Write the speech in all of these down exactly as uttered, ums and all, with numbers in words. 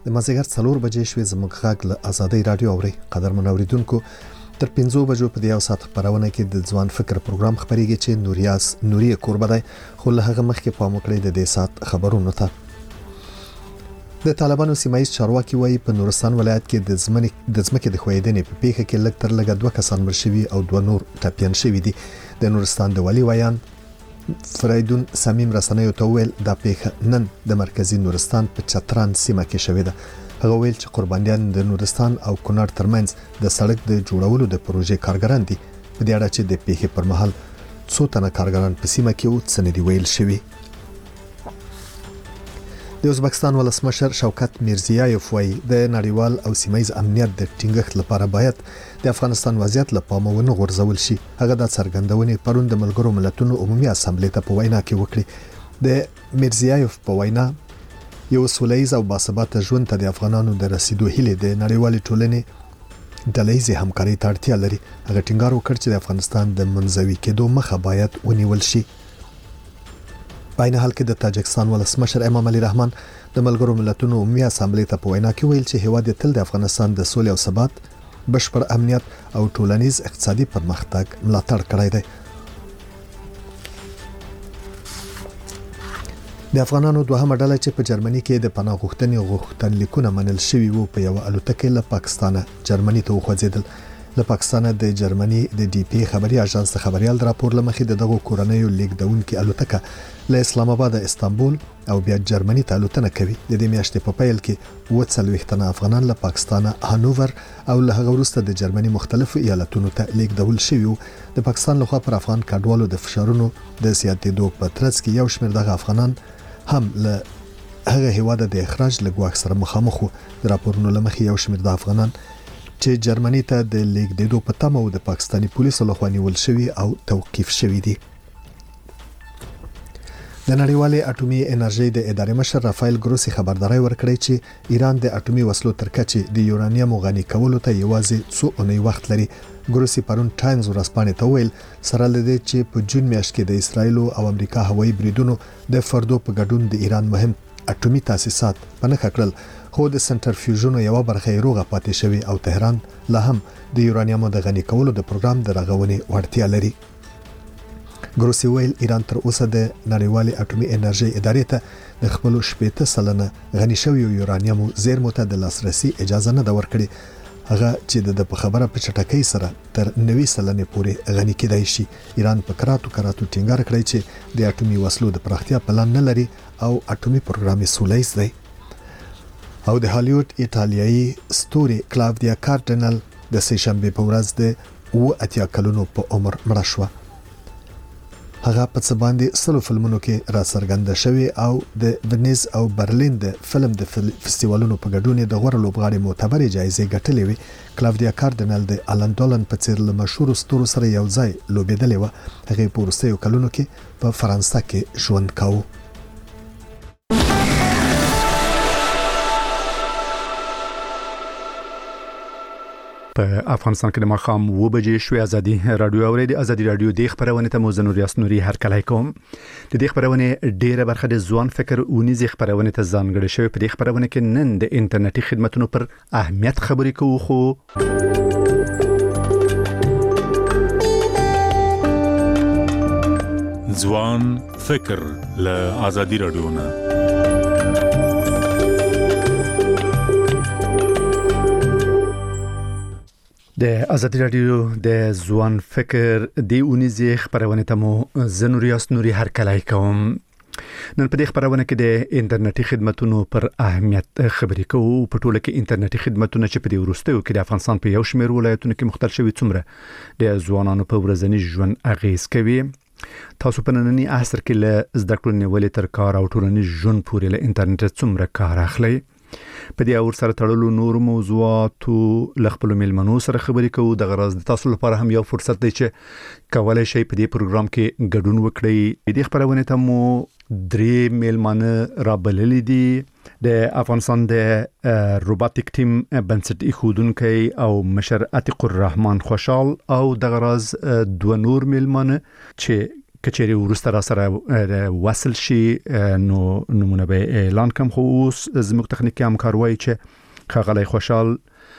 د مازیګر څلور بجې شوې زموږ غږ له آزادۍ رادیو اوري. قدرمن اوریدونکو تر پنځو بجو په دې یو ساعت خبرونه کې د ځوان فکر پروګرام خبريږي چې نوریاس نوري کوربه دی، خو له هغه مخکې پام وکړئ د دې ساعت خبرونو ته. د طالبانو سیمایي چارواکي وایي په نورستان ولایت کې د ځمکې د ځمکې د خویدنې په پیښه کې لږ تر لږه دوه کسان مړ شوي او دوه نور ټپیان شوي دي. د نورستان د والي ویان فریدون سمیم رسنیو ته ویل دا پیښه نن د مرکزی نورستان په چتران سیمه کې شوې ده. هغه ویل چې قربانیان د نورستان او کونړ ترمنځ د سړک د جوړولو د پروژې کارګران دي. په دې اړه چې د پیښې پر مهال څو تنه کارګران په سیمه کې و څه نه دی ویل شوی. د ازبکستان ولسمشر شوکت میرزیایف وایي د نړیوال او سیمایي امنیت د ټینګښت لپاره باید د افغانستان وضعیت له پامه ونه غورځول شي. هغه د څرګندونې پرون د ملګرو ملتونو عمومي اسامبلې ته په وینا کې وکړي. د میرزیایف په وینا یو سولهییز او باثباته ژوند ته د افغانانو د رسیدو هیله د نړیوالې ټولنې ډلهییزې همکارۍ ته اړتیا لري. هغه ټینګار وکړ چې د افغانستان د منزوي کېدو مخه باید ونیول شي. په عین حال کې د تاجکستان ولسمشر امام علي رحمان د ملګرو ملتونو عمومي اسامبلې ته په وینا کې ویل چې هیواد تل د افغانستان د سولې او ثبات، بشپړ امنیت او ټولنیز اقتصادي پرمختګ ملاتړ کړی دی. د افغانانو دوهمه ډله چې په جرمني کې د پناه غوښتنې غوښتنلیکونه منل شوي وو په یو الوتکه له پاکستانه جرمني ته وخوځېدل. له پاکستانه د جرمني د ډي پی خبري اژانس خبريال راپور لمخې د دغه کورنیو لیکدونکو الوتکه له اسلام آباد استانبول او بیا جرمني ته الوتنه کوي. د دې میاشتې په پیل کې اووه څلوېښت تنه افغانان له پاکستانه هانوور او له هغه وروسته د جرمني مختلفو ایالتونو ته لیکدول شوي وو. د پاکستان لخوا پر افغان کډوالو د فشارونو د زیاتېدو په ترڅ کې یو شمېر دغه افغانان هم له هغه هیواده د اخراج له ګواښ سره مخامخ وو. د راپورونو لمخې یو شمېر د افغانان چې جرمني ته د لیکدېدو په تمه او د پاکستاني پولیسو لخوا نیول شوي او توقیف شوي دي. د نړیوالې اټومي انرژي د ادارې مشر رافایل ګروسي خبرداري ورکړې چې ایران د اټومي وسلو تر کچې د یورانیم غني کولو ته یوازې څو اونۍ وخت لري. ګروسي پرون ټایمز ورځپاڼې ته ویل سره لدې چې په جون میاشت کې د اسرایل او امریکا هوایي بریدونو د فردو په ګډون د ایران مهم اټومي تاسیسات پنهخ کړل، خو د سنټرفیوژونو یو برخه یې روغه پاتې شوی او تهران لا هم د یورانیم د غني کولو د پروګرام د رغونې وړتیا لري. ګروسي ویل ایران تر اوسه د نړیوالې اټومي انرژي ادارې ته د خپل شپږ سلنه غني شوی یورانیم زیرمو ته د لاسرسي اجازه نه ورکړي. هغه چې د په خبره په چټکۍ سره تر نوي سلنې پورې غني کېدای شي. ایران په کراتو کراتو ټینګار کړی چې د اټومي وسلو د پراختیا پلان نه لري او اټومي پروګرام یې سولهییز دی. او د هالیوډ ایتالیایی ستوري کلاودیا کارډینل د سه شنبه په ورځ د اوه اتیا کلونو په عمر مړه شوه. هغه په څه باندې سلو فلمونو کې را څرګنده شوی او د ونیز او برلین د فلم د فستیوالونو په ګډون د غوړ لوبغاړي معتبرې جایزې ګټلې وي. کلاودیا کارډینل د آلن دولن په څیر له مشهور ستورو سره یو ځای لوبېدلې و. هغه په وروستیو کلونو کې په فرانسه کې ژوند کاوه. په افغانستان کې د ماښام اوه بجې شوې. ازادي رادیو اوري د ازادي رادیو د خبرونه ته موزنور یاسنوري هر کله کوم. د دې خبرونه ډیره برخه د ځوان فکر اونیزي خبرونه ته ځانګړې شوی. په دې خبرونه کې نن د انټرنیټي خدماتو پر اهمیت خبرې کوو. خو ځوان فکر له ازادي رادیو نه د ازادي رادیو د ځوان فکر دی اونیزي خبرونه ته مو زنور یاسنوري هر کله کوم. نن په دې خبرونه کې د انټرنیټي خدماتو پر اهمیت خبرې کوو. په ټوله کې انټرنیټي خدماتونه چې په دې وروستیو کې د افغانستان په یو شمېر ولایتونو کې مختل شوي څومره د ځوانانو په ورځني ژوند اغیز کوي. تاسو په نننی عصر کې له زده کړو نیولې تر کار او ټولنیز ژوند پورې له انټرنیټ څومره کار اخلي. په دې اور سره تړلو نور موضوعاتو لخپل میلمنو سره خبرې کوو. د غرض د تاسو لپاره هم یو فرصت دی چې کولای شئ په دې پروګرام کې ګډون وکړئ. دې خبرونه ته مو درې میلمانه رابللې دي. د افغانستان د روباتیک ټیم بنسټ ایښودونکو او مشر عتیق الرحمن خوشحال او د غرض دوه نور میلمانه چې کچېری ورسته را سره وصل شي نو نمونه به اعلان کوم. خو اوس زموږ تخنیکی همکار وایي چې خغلی خوشحال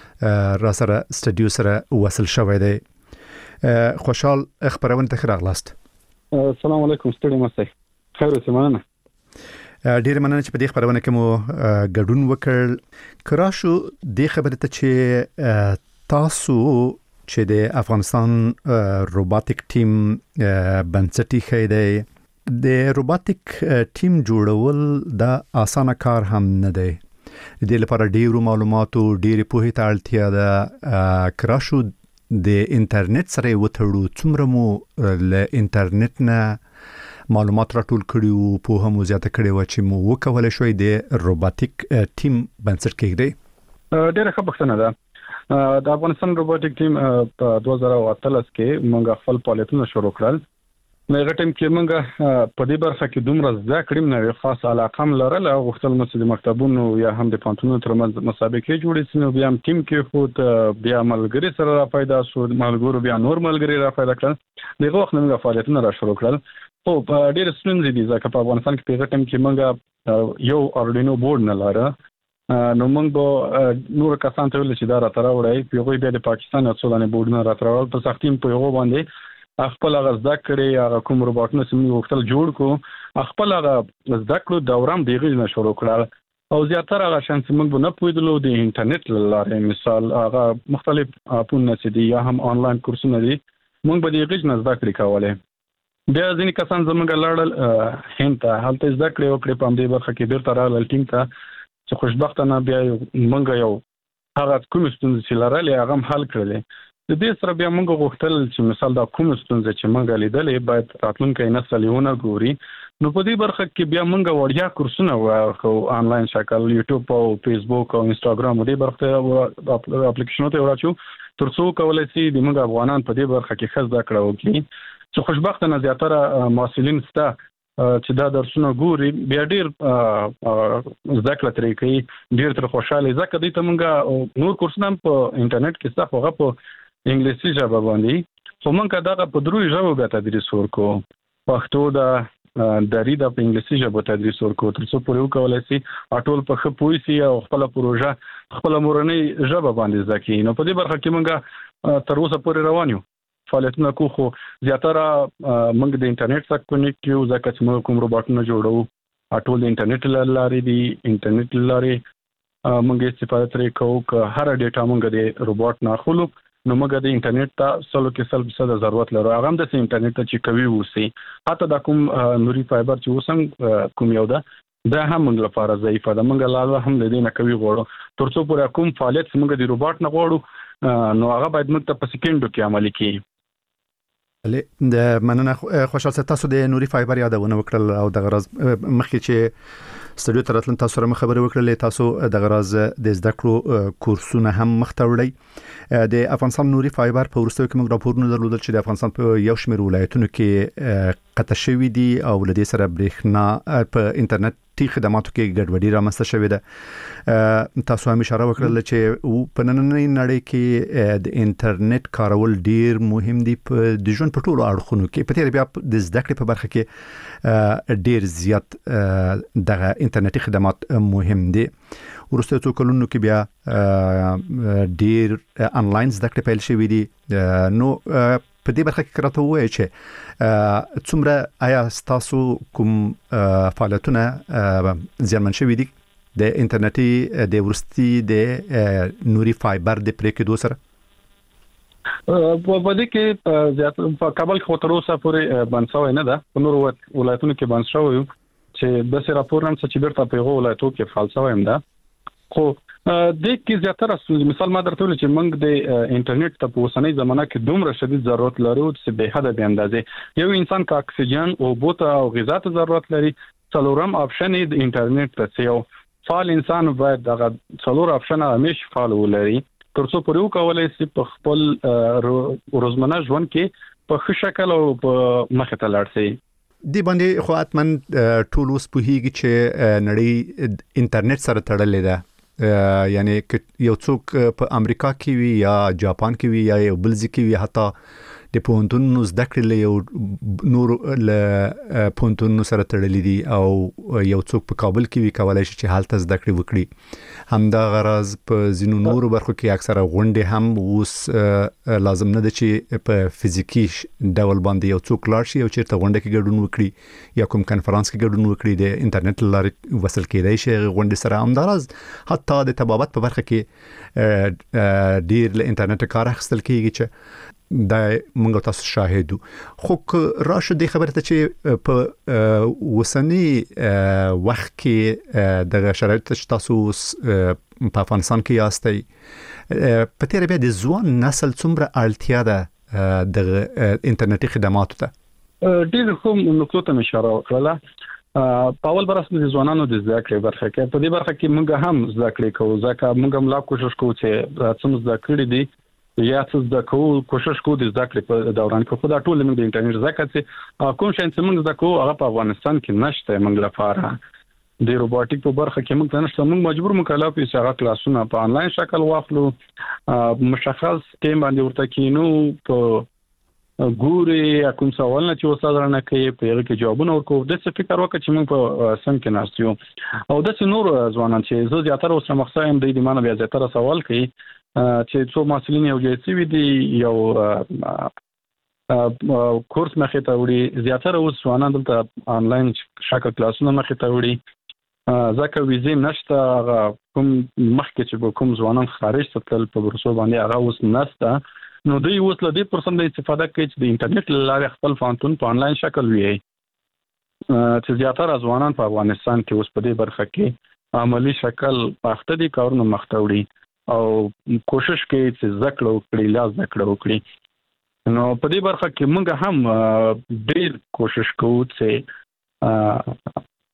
را سره استودیو سره وصل شوی دی. خوشحال خبرونه ته راغلاست. السلام علیکم، ستړي مشه. خیر اوسه. مننه. ډیر مننه چې په دې خبرونه کې مو ګډون وکړ. کراشو د خبرې ته چې تاسو چې د افغانستان روباتیک ټیم بنسټي خیده، د روباتیک ټیم جوړول دا اسانه کار هم نه دی. د لپاره ډیرو معلوماتو ډیره پوهه ته اړتیا ده. کراشو د انټرنیټ سره وتړو، څومره مو له انټرنیټ نه معلومات راټول کړي او په هم زیاته کړي و چې مو وکولای شوي د روباتیک ټیم بنسټ کېږي. ډیره ښه پوښتنه ده. د افغانستان روباتیک ټیم په دوه زره اتلس کې موږ خپل فعالیتونه شروع کړل. نو هغه ټیم کې موږ په دې برخه کې دومره زده کړم نه خاص علاقه هم لرله. غوښتل مو چې د مکتبونو یا هم د پانتونو ترمنځ مسابقې جوړې شي. نو بیا هم ټیم کې خو بیا ملګری سره را پیدا شو، ملګرو بیا نور ملګری را پیدا کړل. دغه وخت موږ فعالیتونه را شروع کړل. خو په ډېر ستونزې دي ځکه په افغانستان کې په هغه ټیم کې موږ یو اردوینو بورډ نه لاره. نو موږ به نور کسان ته ویل چې دا را تراوړی، په هغه بیا د پاکستان او سودان بورډونه را تراوړل. په سختیم په هغه باندې خپل هغه زده کړې هغه کوم روباټونه چې موږ وختل جوړ کو، خپل هغه زده کړو دوران دیغه نه شروع کړل. او زیاتره هغه شان چې موږ نه پوهیدلو د انټرنیټ لاره، مثال هغه مختلف اپونه چې دي یا هم آنلاین کورسونه دي، موږ به دیغه نه زده کړې کولې. بیا ځینې کسان زموږ لاړل هند ته، هلته زده کړې وکړې. په دې برخه کې بیرته راغلل ټیم ته چې خوشبختانه بیا موږ یو هغه کوم ستونزې چې لرلې هغه هم حل کړلې. د دې سره بیا موږ غوښتل چې مثال دا کوم ستونزې چې موږ لیدلې باید راتلونکي نسل یې ونه ګوري. نو په دې برخه کې بیا موږ وړیا کورسونه ورکو آنلاین شکل، یوټیوب او فیسبوک او انستګرام دې برخه اپلیکیشنونه ته ورچو ترڅو کولای شي د موږ افغانان په دې برخه کې خزه کړو کې چې خوشبختانه زیاتره محصلین ستا چې دا درسونه ګوري بیا ډیر زده کړه ترې کوي، ډیر تر خوشاله ځکه دوی ته موږ نور کورسونه په انټرنیټ کې ستا خو په انګلیسي ژبه باندې، خو موږ دا په درو ژبو به تدریس ورکو. پښتو دا دری دا په انګلیسي ژبه تدریس ورکو ترڅو پوره وکولای شي ټول په خپل پوي سي او خپل پروژه خپل مورنۍ ژبه باندې ځکه. نو په دې برخه کې موږ تر اوسه پورې روان یو فعالیتونه کو. خو زیاتره موږ د انټرنیټ سره کنیکټ یو ځکه چې موږ کوم روباټونه جوړو ټول د انټرنیټ لارې دي. انټرنیټ لارې موږ استفاده ترې کوو. که هر ډیټا موږ د روباټ نه اخلو نو موږ د انټرنیټ ته سلو کې سل فیصد ضرورت لرو. هغه هم د انټرنیټ ته چې کوي وسی حتی دا کوم نوري فایبر چې وسنګ کوم یو ده دا هم موږ لپاره ضعیفه ده. موږ لاله هم د دې نه کوي غواړو ترڅو پورې کوم فعالیت موږ د روباټ نه غواړو نو هغه باید موږ ته په سکندو کې عملي کړي. د مننه خوشحال تاسو د نوري فایبر یادونه وکړل او د غرض مخکې چې استودیو ته راتلل تاسو سره خبرې وکړلې. تاسو د غرض د زده کړو کورسونه هم مختوړی. د افغانستان نوري فایبر په ورستو کې موږ راپورونه درلودل چې د افغانستان په یو شمېر ولایتونو کې قطع شوی دي او لدې سره برېښنا په انټرنیټي خدماتو کې ګډوډي رامنځته شوې ده. تاسو هم اشاره وکړل چې په نننۍ نړۍ کې د انټرنیټ کارول ډیر مهم دي په د ژوند په ټولو اړخونو کې. په تیر بیا د زده کړې په برخه کې ډیر زیات دغه انټرنیټي خدمات مهم دي. ورسته څو کلونو کې بیا ډیر انلاین زده کړې پیل شوې دي. نو په دې برخه کې راته وایي چې څومره آیا تاسو کوم فعالیتونه زیانمن شوي دي د انټرنیټي د ورستي د نوري فایبر د پرې کې دوه سره؟ په دې کې زیات په کابل کې تر اوسه پورې بنسوي نه ده. په نور ولایتونو کې بنسوي چې د سره راپور هم چې بیرته په ولایتونو کې فالسوي هم ده. خو د کې زیاتره مثال ما درته ویل چې موږ د انټرنیټ ته په اوسنۍ زمانه کې دومره شدید ضرورت لرو چې به حد به اندازې یو انسان کا اکسیجن او بوته او غذا ته ضرورت لري. څلورم آپشن د انټرنیټ ته یو فعال انسان باید دغه څلور آپشن همیشه فعال ولري ترڅو پرې وکولای شي په خپل روزمره ژوند کې په ښه شکل او په مخه ته لاړ شي. دی باندې خو اتمن ټول اوس په هیږي چې نړۍ انټرنیټ سره تړلې ده. یعنی یو څوک په امریکا کې وي یا جاپان کې وي یا یو بل ځای کې وي حتی د پونتون زده کړې له نور له پونتون سره تړلې دي او یو څوک په کابل کې وی کولای شي چې حالت زده کړې وکړي. همدا غرض په زینو نور برخو کې اکثره غونډې هم اوس لازم نه ده چې په فزیکی ډول باندې یو څوک لاړ شي او چیرته غونډه کې ګډون وکړي یا کوم کنفرانس کې ګډون وکړي. د انټرنیټ لارې وصل کېدای شي غونډې سره. همدارز حتی د طبابت په برخه کې ډیر له انټرنیټ کار اخیستل کېږي چې دا موږ تاسو شاهدو. خو راشه د خبره ته چې په وسنی وخت کې د شرایط تاسو په افغانستان کې یاستئ، په تیر بیا د ځوان نسل څومره اړتیا ده د انټرنیټي خدماتو ته؟ ډیر کوم نقطو ته اشاره وکړه. په اول برخه د ځوانانو د زده کړې برخه کې په دې برخه کې موږ هم زده کړې کوو، ځکه موږ هم لا کوشش کوو چې څومره زده کړې دي یا څه زده کوو، کوشش کوو د زده کړې په دوران کې. خو دا ټول موږ د انټرنیټ زده کړې کوم شي چې موږ زده کوو هغه په افغانستان کې نشته. موږ لپاره د روبوټیک په برخه کې موږ نشته. موږ مجبور مکلف یو چې هغه کلاسونه په انلاین شکل واخلو، مشخص ټیم باندې ورته کینو، په ګوري کوم سوال نه چې استاد رانه کوي په هغه کې جوابونه ورکوو. د څه فکر وکړه چې موږ په سم کې ناستیو او د څه نور ځوانان چې زه زیاتره اوس مخصوصا هم د دې معنی بیا زیاتره سوال کوي چې څو مسلین یو جې سی وی دی یو کورس مخې ته وړي، زیاتره اوس ځوانان دلته انلاین شکل کلاسونه مخې ته وړي ځکه ویزې نشته. کوم مخکې چې کوم ځوانان خارج ته تل په ورسو باندې هغه اوس نشته، نو دوی اوس له دې پرسم د استفاده کوي چې د انټرنیټ لارې خپل فانتون په انلاین شکل وي. چې زیاتره ځوانان په افغانستان کې اوس په دې برخه کې عملی شکل پخته دي، کارونه مخته وړي او کوشش کوي چې زده کړه وکړي، لا زده کړه وکړي. نو په دې برخه کې موږ هم ډېر کوشش کوو چې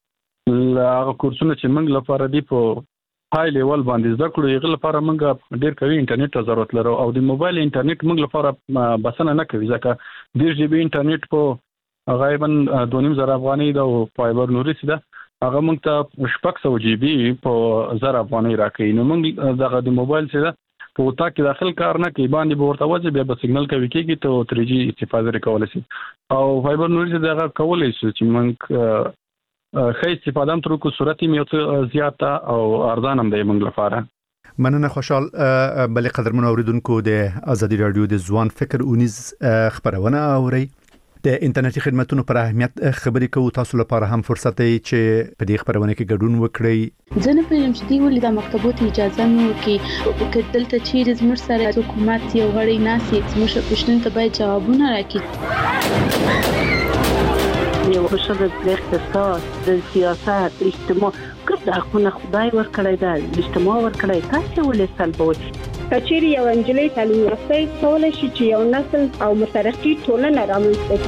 هغه کورسونه چې موږ لپاره دي په های لیول باندې زده کړو، یغه لپاره موږ ډیر کوي انټرنیټ ته ضرورت لرو او د موبایل انټرنیټ موږ لپاره بسنه نه کوي ځکه ډیر جی بي انټرنیټ په غالبا دوه نیم زره افغانۍ دا او فایبر نوري سي دا هغه موږ ته شپږ سوه جی بي په زره افغانۍ راکړي. نو موږ دغه د موبایل سره په وتا کې داخل کار نه کوي، باندې ورته وځي بیا به سیګنل کوي کېږي ته تری جی استفاده کولای شي او فایبر نوري سي دغه کولای شي چې موږ خې استفاده هم تر کو صورت یې یو زیاته او ارزان هم دی موږ لپاره. مننه خوشحال. بل قدرمن اوریدونکو د ازادي رادیو د ځوان فکر اونیز خبرونه اوري. د انټرنیټي خدماتونو پر اهمیت خبرې کوو، تاسو لپاره هم فرصت دی چې په دې خبرونه کې ګډون وکړئ. زه نه پوهیږم چې دی ولې د مکتبونو اجازه نه ورکوي، که دلته چیرې زموږ سره حکومت یو غړی ناسي زموږ پوښتنو ته باید جوابونه راکړي. یو بشر د اقتصاد، د سیاست، اجتماع ګډ حقونه خدای ورکړی دی، اجتماع ورکړی، تاسو ولې سلبوي؟ کچېرې یو انجلۍ تعلیم یافته کولای شي چې یو نسل او مترقي ټولنه رامنځته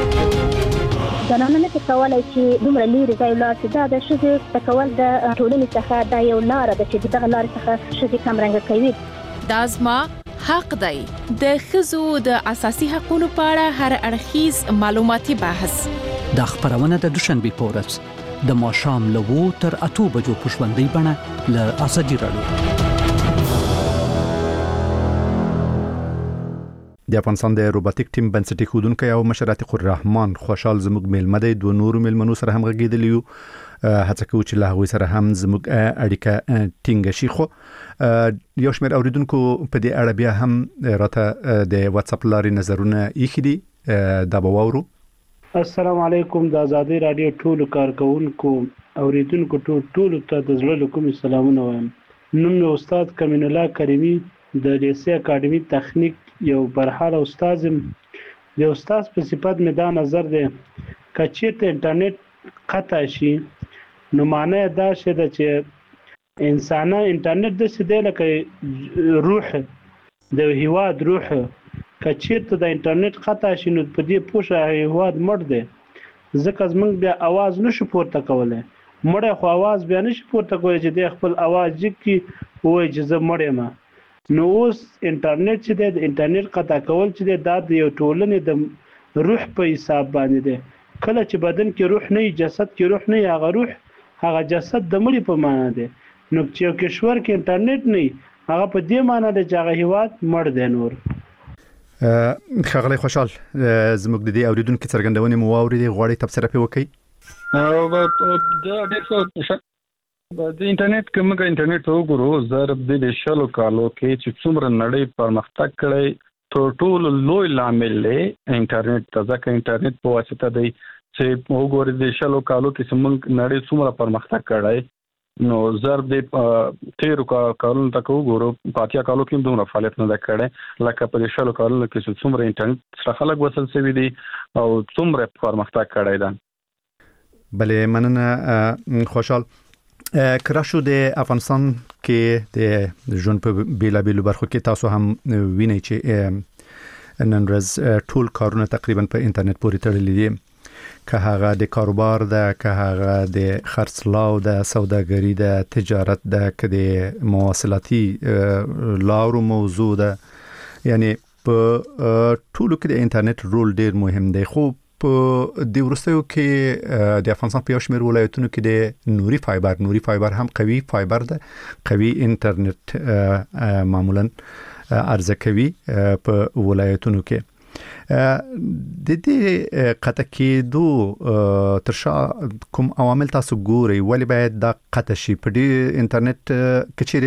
کړي. زنانه نه کولای چې دومره لري ځای لاس دا د ښځې په کول د ټولنې څخه دا یو لار ده چې دغه لار څخه ښځې کمرنګ کوي. دا زما حق دی. د ښځو د اساسي حقوقو په اړه هر اړخیز معلوماتي بحث د خبرونه د دوشنبه په ورځ د ماښام له وو تر اته بجو په ژوندۍ بڼه له ازادي رادیو. د افغانستان د روبوټیک ټیم بنسټي ښودونکی او مشر عتیق الرحمن خوشحال زموږ میلمه دی. دوه نورو میلمنو سره هم غږیدلی یو، هڅه کوو چې له هغوی سره هم زموږ اړیکه ټینګه شي. خو یو شمېر اوریدونکو په دې اړه بیا هم راته د واتس اپ لارې نظرونه ایښي دي، دا به واورو. السلام علیکم. د ازادي رادیو ټولو کارکونکو اوریدونکو ټولو ته د زړه له کومې سلامونه وایم. نوم مې استاد کمین الله کریمي د لیسې اکاډمي تخنیک یو برحاله استاد. د استاد په صفت مې دا نظر دی که چېرته انټرنیټ قطع شي نو معنی دا شي ده چې انسانه انټرنیټ داسې دی لکه روح د هیواد روح، که چېرته د انټرنیټ قطع شي نو په دې پوه شه هیواد مړ دی، ځکه زموږ بیا اواز نشو پورته کولی. مړی خو اواز بیا نشي پورته کولی چې دی خپل اواز جګ کړي ووایي چې زه مړ یم. نو اوس انټرنیټ چې دی د انټرنیټ قطع کول چې دی دا د یو ټولنې د روح په حساب باندې دی. کله چې بدن کې روح نه وي، جسد کې روح نه وي، هغه روح هغه جسد د مړي په معنا دی. نو چې یو کشور کې انټرنیټ نه وي هغه په دې معنا دی چې هغه هیواد مړ دی. نور خغلی خوشحال زموږ د دې اوریدونکو څرګندونې مو واورېدې غواړي تبصره پې وکړئ. دا ډېر څه د انټرنیټ کومه انټرنیټ وګورو زر د شلو کالو کې چې څومره نړۍ پرمختګ کړی تر ټولو لوی لامل دی انټرنیټ ته. ځکه انټرنیټ په واسطه دی چې وګورئ د شلو کالو کې څومره نړۍ څومره پرمختګ کړی نو زر د تیرو کالونو ته وګورو پاتیا کالو کې دومره فعالیت نه کړی لکه په شلو کالونو کې چې څومره انټرنیټ سره خلک وصل شوي دي او څومره پرمختګ کړی دی. بله مننه خوشحال. کراشو د افغانستان کې د ژوند په بیلابیلو برخو کې تاسو هم وینئ چې نن ورځ ټول کارونه تقریبا په انټرنیټ پورې تړلي دي، که هغه د کاروبار ده، که هغه د خرڅلاو ده، سوداګري ده، تجارت ده، که د مواصلاتي لارو موضوع ده. یعنی په ټولو کې د انټرنیټ رول ډیر مهم دی. خو په د ورستیو کې د افغانستان په یو شمېر ولایتونو کې د نوري فایبر نوري فایبر هم قوي فایبر ده، قوي انټرنیټ معمولا عرضه کوي په ولایتونو کې. د دې قطع کېدو تر شا کوم عوامل تاسو ګورئ؟ ولې باید دا قطع شي؟ په دې انټرنیټ کې چیرې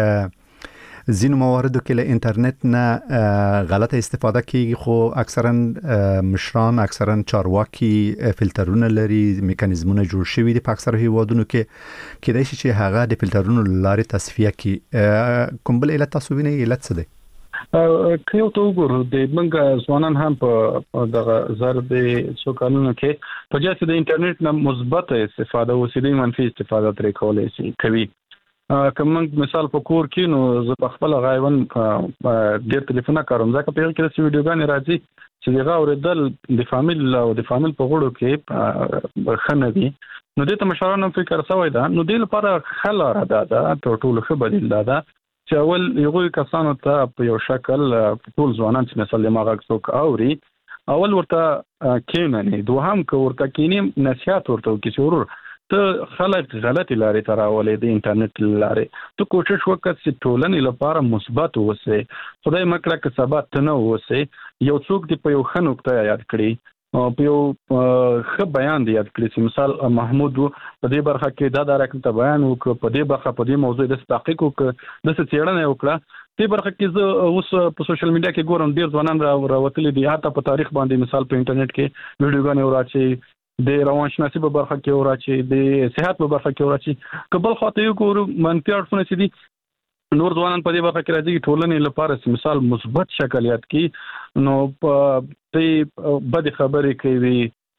ځینو مواردو کې له انټرنیټ نه غلطه استفاده کیږي، خو اکثرا مشران اکثرا چارواکي فلټرونه لري، میکانیزمونه جوړ شوي دي په اکثر هیوادونو کې، کېدای شي چې هغه د فلټرونو لارې تصفیه کړي. کوم بل علت تاسو وینئ؟ علت څه دی؟ که یو ته وګورو د موږ ځوانان هم په دغه زر د څو کلونو کې په جاسي د انټرنیټ نه مثبت استفاده او سیدي منفي استفاده ترې کولای شي کوي. کوم مثال په کور کې نو زه په خپل غایون ډېر ټلیفون کاروم، ځکه په یو کې د ویډیوګانې راځي چې دغه اوریدل د فامیل او د فامیل په غوړو کې خنه دي. نو دې ته مشرانو فکر سوی دا نو دې لپاره خلا را ده ټول ټول بدیل ده چې اول یو کسانو ته په یو شکل ټول ځوانان چې مثلا ما غوښتو اوري اول ورته کینې دوهم کو ورته کینې نصيحت ورته کې ضرور ته خلک غلطي لارې تراولې د انټرنیټ لارې ته کوشش وکړه چې ټولنې لپاره مثبت اوسې. خدای مکړه که سبا ته نه اوسې یو څوک دی په یو خنوکته یاد کړي په یو ښه بیان دی یاد کړي چې مثال محمود په دې برخه کې دا دا راکته بیان وکړ په دې برخه په دې موضوع د تحقیق وکړ د څه څېړنه وکړه. دې برخه کې زه اوس په سوشل میډیا کې ګورم ډیر ځوانان راوتلي دي حتی په تاریخ باندې مثال په انټرنیټ کې ویډیوګانې وراچي د روانشناسي په برخه کې وراچي د صحت په برخه کې وراچي. کبل خاطر یو ګورو منفي اړخونه چې دي نور ځوانان په دې برخه کې راځي ټولنې لپاره مثال مثبت شکل یاد کی نو په دې بد خبرې کوي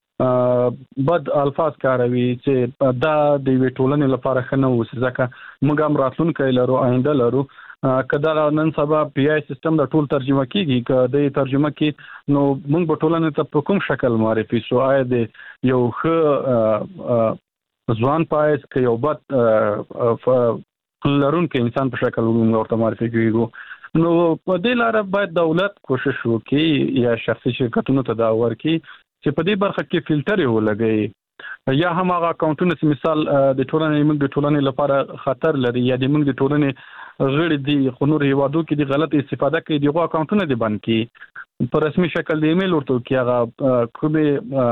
بد الفاظ کاروي چې دا د ټولنې لپاره خنه وس ځکه موږ هم راتلونکي لرو آینده لرو. کدا نن سبا پی آی سیستم د ټول ترجمه کیږي کدا ترجمه کی نو موږ په ټولنې ته په کوم شکل معرفي سو آی د یو ښه ځوان پایس کې یو بد لرون کې انسان په شکل ورته معرفي کیږي. نو په دې لاره باید دولت کوشش وکړي یا شخصي شرکتونو ته دا ورکړي چې په دې برخه کې فلټر ولګي یا هم هغه اکاونټونه چې مثال د ټولنې موږ د ټولنې لپاره خطر لري یا د موږ د ټولنې غړي دي خو نور هیوادو کې د غلط استفاده کوي دغه اکاونټونه دي بند کی په رسمي شکل د ایمیل ورته کې هغه کومه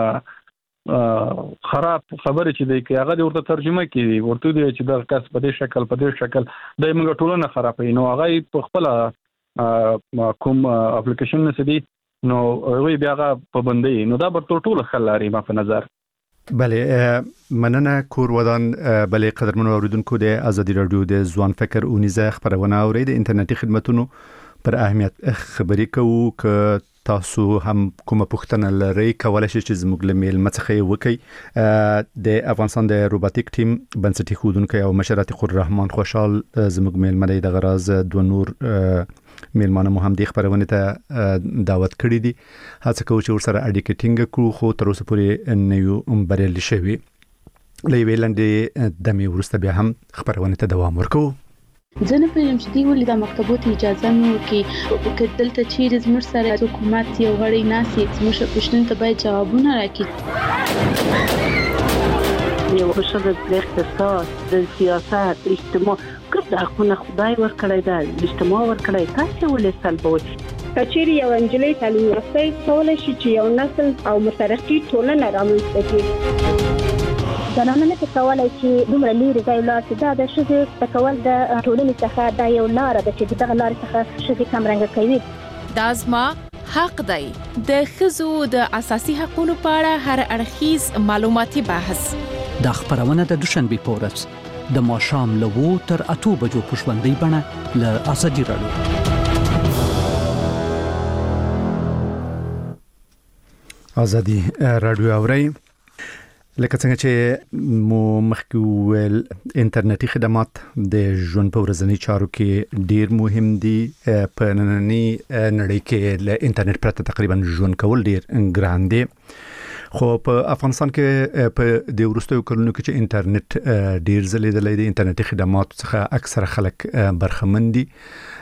خراب خبرې چې دی کې هغه ورته ترجمه کوي ورته دی چې دا کس په دې شکل په دې شکل د موږ ټولنه خرابوي نو هغه په خپل کوم اپلیکیشن نه سدي نو وی بیا هغه پابندي نو دا به ټول خلاري ما په نظر. بله مننه کور ودان. بله قدرمنو اوریدونکو د ازادي رادیو د ځوان فکر اونیزه خبرونه اورید انټرنیټي خدماتونو پر اهمیت خبرې کوو که تاسو هم کومه پوښتنه لرئ کولای شئ چې زموږ له میل مڅخه وکړئ. د افغانستان د روباتیک ټیم بنسټي ښوونکی او مشر عتیق الرحمن خوشحال زموږ میل مدې د غراز دوه نور میلمانه مو هم د خبرونه ته دعوت کړی دي. هڅه کوو چې ورسره اړیکې ټینګ کړو خو تر اوسه پورې نه یو بریالي شوي. لې ویلندې د می ورسته بیا هم خبرونه ته دوام ورکوو. زه نه پوهیږم چې دوی ولې د مکتبو ته اجازه نه ورکوي که دلته چیرې زموږ سره حکومت یو غړی ناسي زموږ پوښتنو ته باید ځوابونه راکړي. یو ښه د اقتصاد د سیاست اجتماع ګرد حقونه خدای ورکړی دا اجتماع ورکړی تاسو ولې سلبوي کچېرې یو انجلۍ تعلیم یافته کولای شي چې یو نسل او مترقي ټولنه رامنځته کړي. زنانه نه کولای چې دومره لري ځای لاس دا د ښځې په کول د ټولنې څخه دا یو لار ده چې دغه لار څخه ښځې کمرنګ کوي. دا زما حق دی. د ښځو د اساسي حقوقو په اړه هر اړخیز معلوماتي بحث د خبرونه د دوشنبه په ورځ د ماښام له وو تر اته بجو په ژوندۍ بڼه له ازادي رادیو. ازادي رادیو اوري لکه څنګه چې مو مخکې ویل انټرنیټي خدمات د ژوند په ورځني چارو کې ډیر مهم دي. په نننۍ نړۍ کې له انټرنیټ پرته تقریبا ژوند کول ډیر ګران دي. خو په افغانستان کې په د وروستیو کلونو کې چې انټرنیټ ډیر ځلیدلی دی، انټرنیټي خدمات څخه اکثره خلک برخمن دي.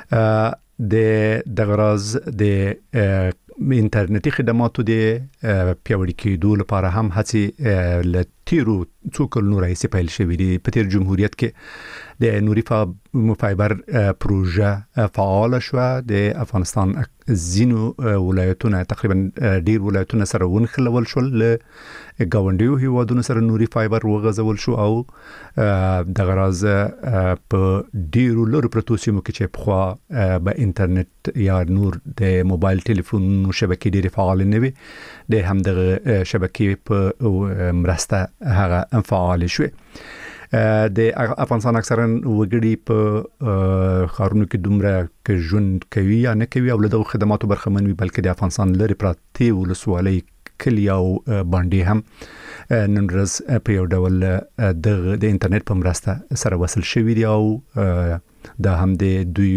د دغه راز د انټرنیټي خدماتو د پیاوړي کېدو لپاره هم هڅې له تیرو څو کلونو راهیسې پیل شوې دي. په تیر جمهوریت کې د نوري فایبر پروژه فعال شوه. د افغانستان ځینو ولایتونه تقریبا ډیر ولایتونه سره ونښلول شول، له ګاونډیو هیوادونو سره نوري فایبر وغځول شو او دغه راز په ډیرو لرو پرتو سیمو کې چې پخوا به انټرنیټ یا نور د موبایل ټلیفون شبکې ډیرې فعال نه وي، د همدغه شبکې په مرسته هغه فعال شوه. د افغانستان اکثرا وګړي په خارونو کې دومره کې ژوند کوي یا نه کوي او له دغه خدماتو برخمن وي، بلکې د افغانستان لري پراته ولسوالۍ کلی او باندې هم نن ورځ په یو ډول د د انټرنیټ په مرسته سره وصل شوي دي او دا هم د دوی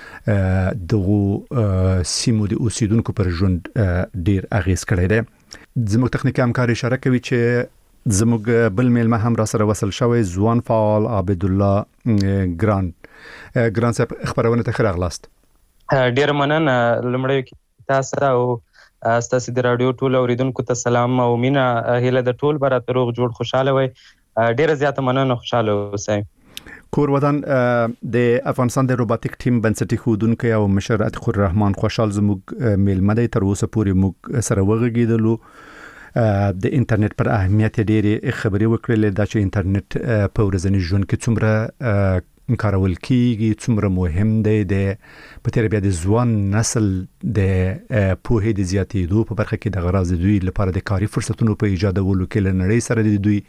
دغه سیمو د اوسیدونکو پر ژوند ډیر اغیز کړی دی. زموږ تخنیکی همکار اشاره کوي چې زموږ بل میلمه هم را سره وصل شوی، ځوان فعال عبد الله ګران. ګران صاحب خبرونه ته راغلاست. ډیر مننه. لمړی کې تاسو او ستاسو د رادیو ټول اوریدونکو ته سلام او مینا هیله د ټول برات روغ جوړ خوشاله وي. ډیر زیاته مننه، خوشاله اوسئ. کور ودان د افغانستان د روباتیک ټیم بنسټي خودونکو او مشر عتیق الرحمن خوشحال زموږ میلمه دی. تر اوسه پورې موږ سره وغږیدلو، د انټرنیټ پر اهمیت ډېرې خبرې وکړلې، دا چې انټرنیټ په ورځني ژوند کې څومره کارول کیږي، څومره مهم دی. د په تیر بیا د ځوان نسل د پوهې د زیاتېدو په برخه کې د غراض دوی لپاره د کاري فرصتونو په ایجادولو کې له نړۍ سره د دوی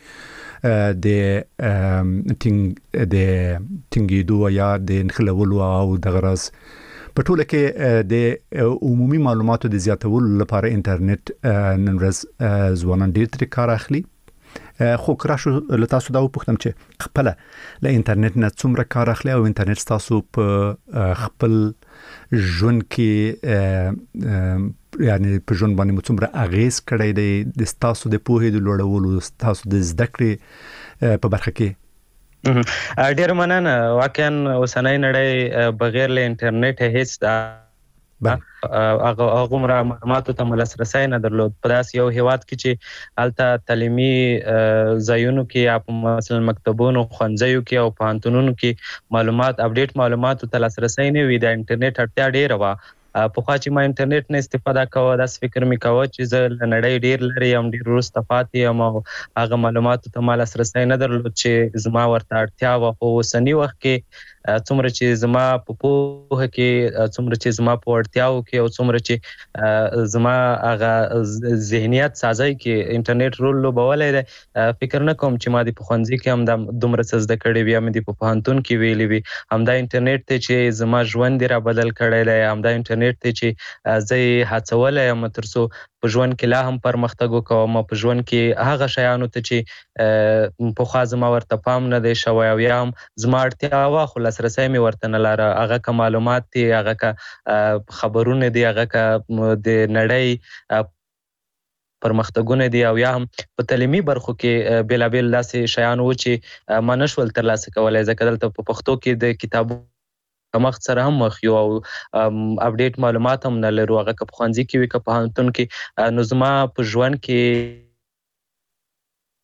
د ټینګ د ټینګېدو یا د نښلولو او د غراض په ټوله کې د عمومي معلوماتو د زیاتولو لپاره انټرنیټ نن ورځ ځوانان ډېر ترې کار اخلي. خو کراشو له تاسو دا وپوښتم چې خپل له انټرنیټ نه څومره کار اخلي او انټرنیټ تاسو په خپل ژوند کې یعنی په ژوند باندې څومره اغیز کړی دی د تاسو د پوهې د لوړولو، تاسو د زده کړې په برخه کې؟ ډیر مننه. واقعا اوسنۍ نړۍ بغیر له انټرنیټ هیڅ هغه هغه معلوماتو ته لاسرسی نه درلود. په داسې یو هیواد کې چې هلته تعلیمي ځایونو کې یا په مثلا مکتبونو، ښوونځیو کې او پوهنتونونو کې معلومات اپډیټ معلوماتو ته لاسرسی نه وي، د انټرنیټ اړتیا ډیره وه. پخوا چې ما انټرنیټ نه استفاده کوه داسې فکر مې کوه چې زه له نړۍ ډیر لرې یم، ډیر وروسته پاتې یم او هغه معلوماتو ته ما لاسرسی نه درلود چې زما ورته اړتیا وه. خو اوسني وخت کې څومره چې زما په پوهه کې، څومره چې زما په وړتیاو کې او څومره چې زما هغه ذهنیت سازی کې انټرنیټ رول لوبولی دی، فکر نه کوم چې ما د په ښوونځي کې هم دا دومره څه زده کړي وي، مې د په پوهنتون کې ویلي وي. همدا انټرنیټ دی چې زما ژوند یې را بدل کړی دی، همدا انټرنیټ دی چې زه یې هڅولی یم تر څو په ژوند کې لا هم پرمختګ وکوم، په ژوند کې هغه شیانو ته چې پخوا زما ورته پام نه دی شوی او یا هم زما اړتیا وه خو لاسرسی مې ورته نه لاره. هغه که معلومات دي، هغه که خبرونه دي، هغه که د نړۍ پرمختګونه دي او یا هم په تعلیمي برخو کې بېلابېل داسې شیان وو چې ما نشول ترلاسه کولی، ځکه دلته په پښتو کې د کتابونو کمښت سره هم مخ یو او اپډیټ معلومات هم نه لرو. هغه که په ښوونځي کې وي که په پوهنتون کې، نو زما په ژوند کې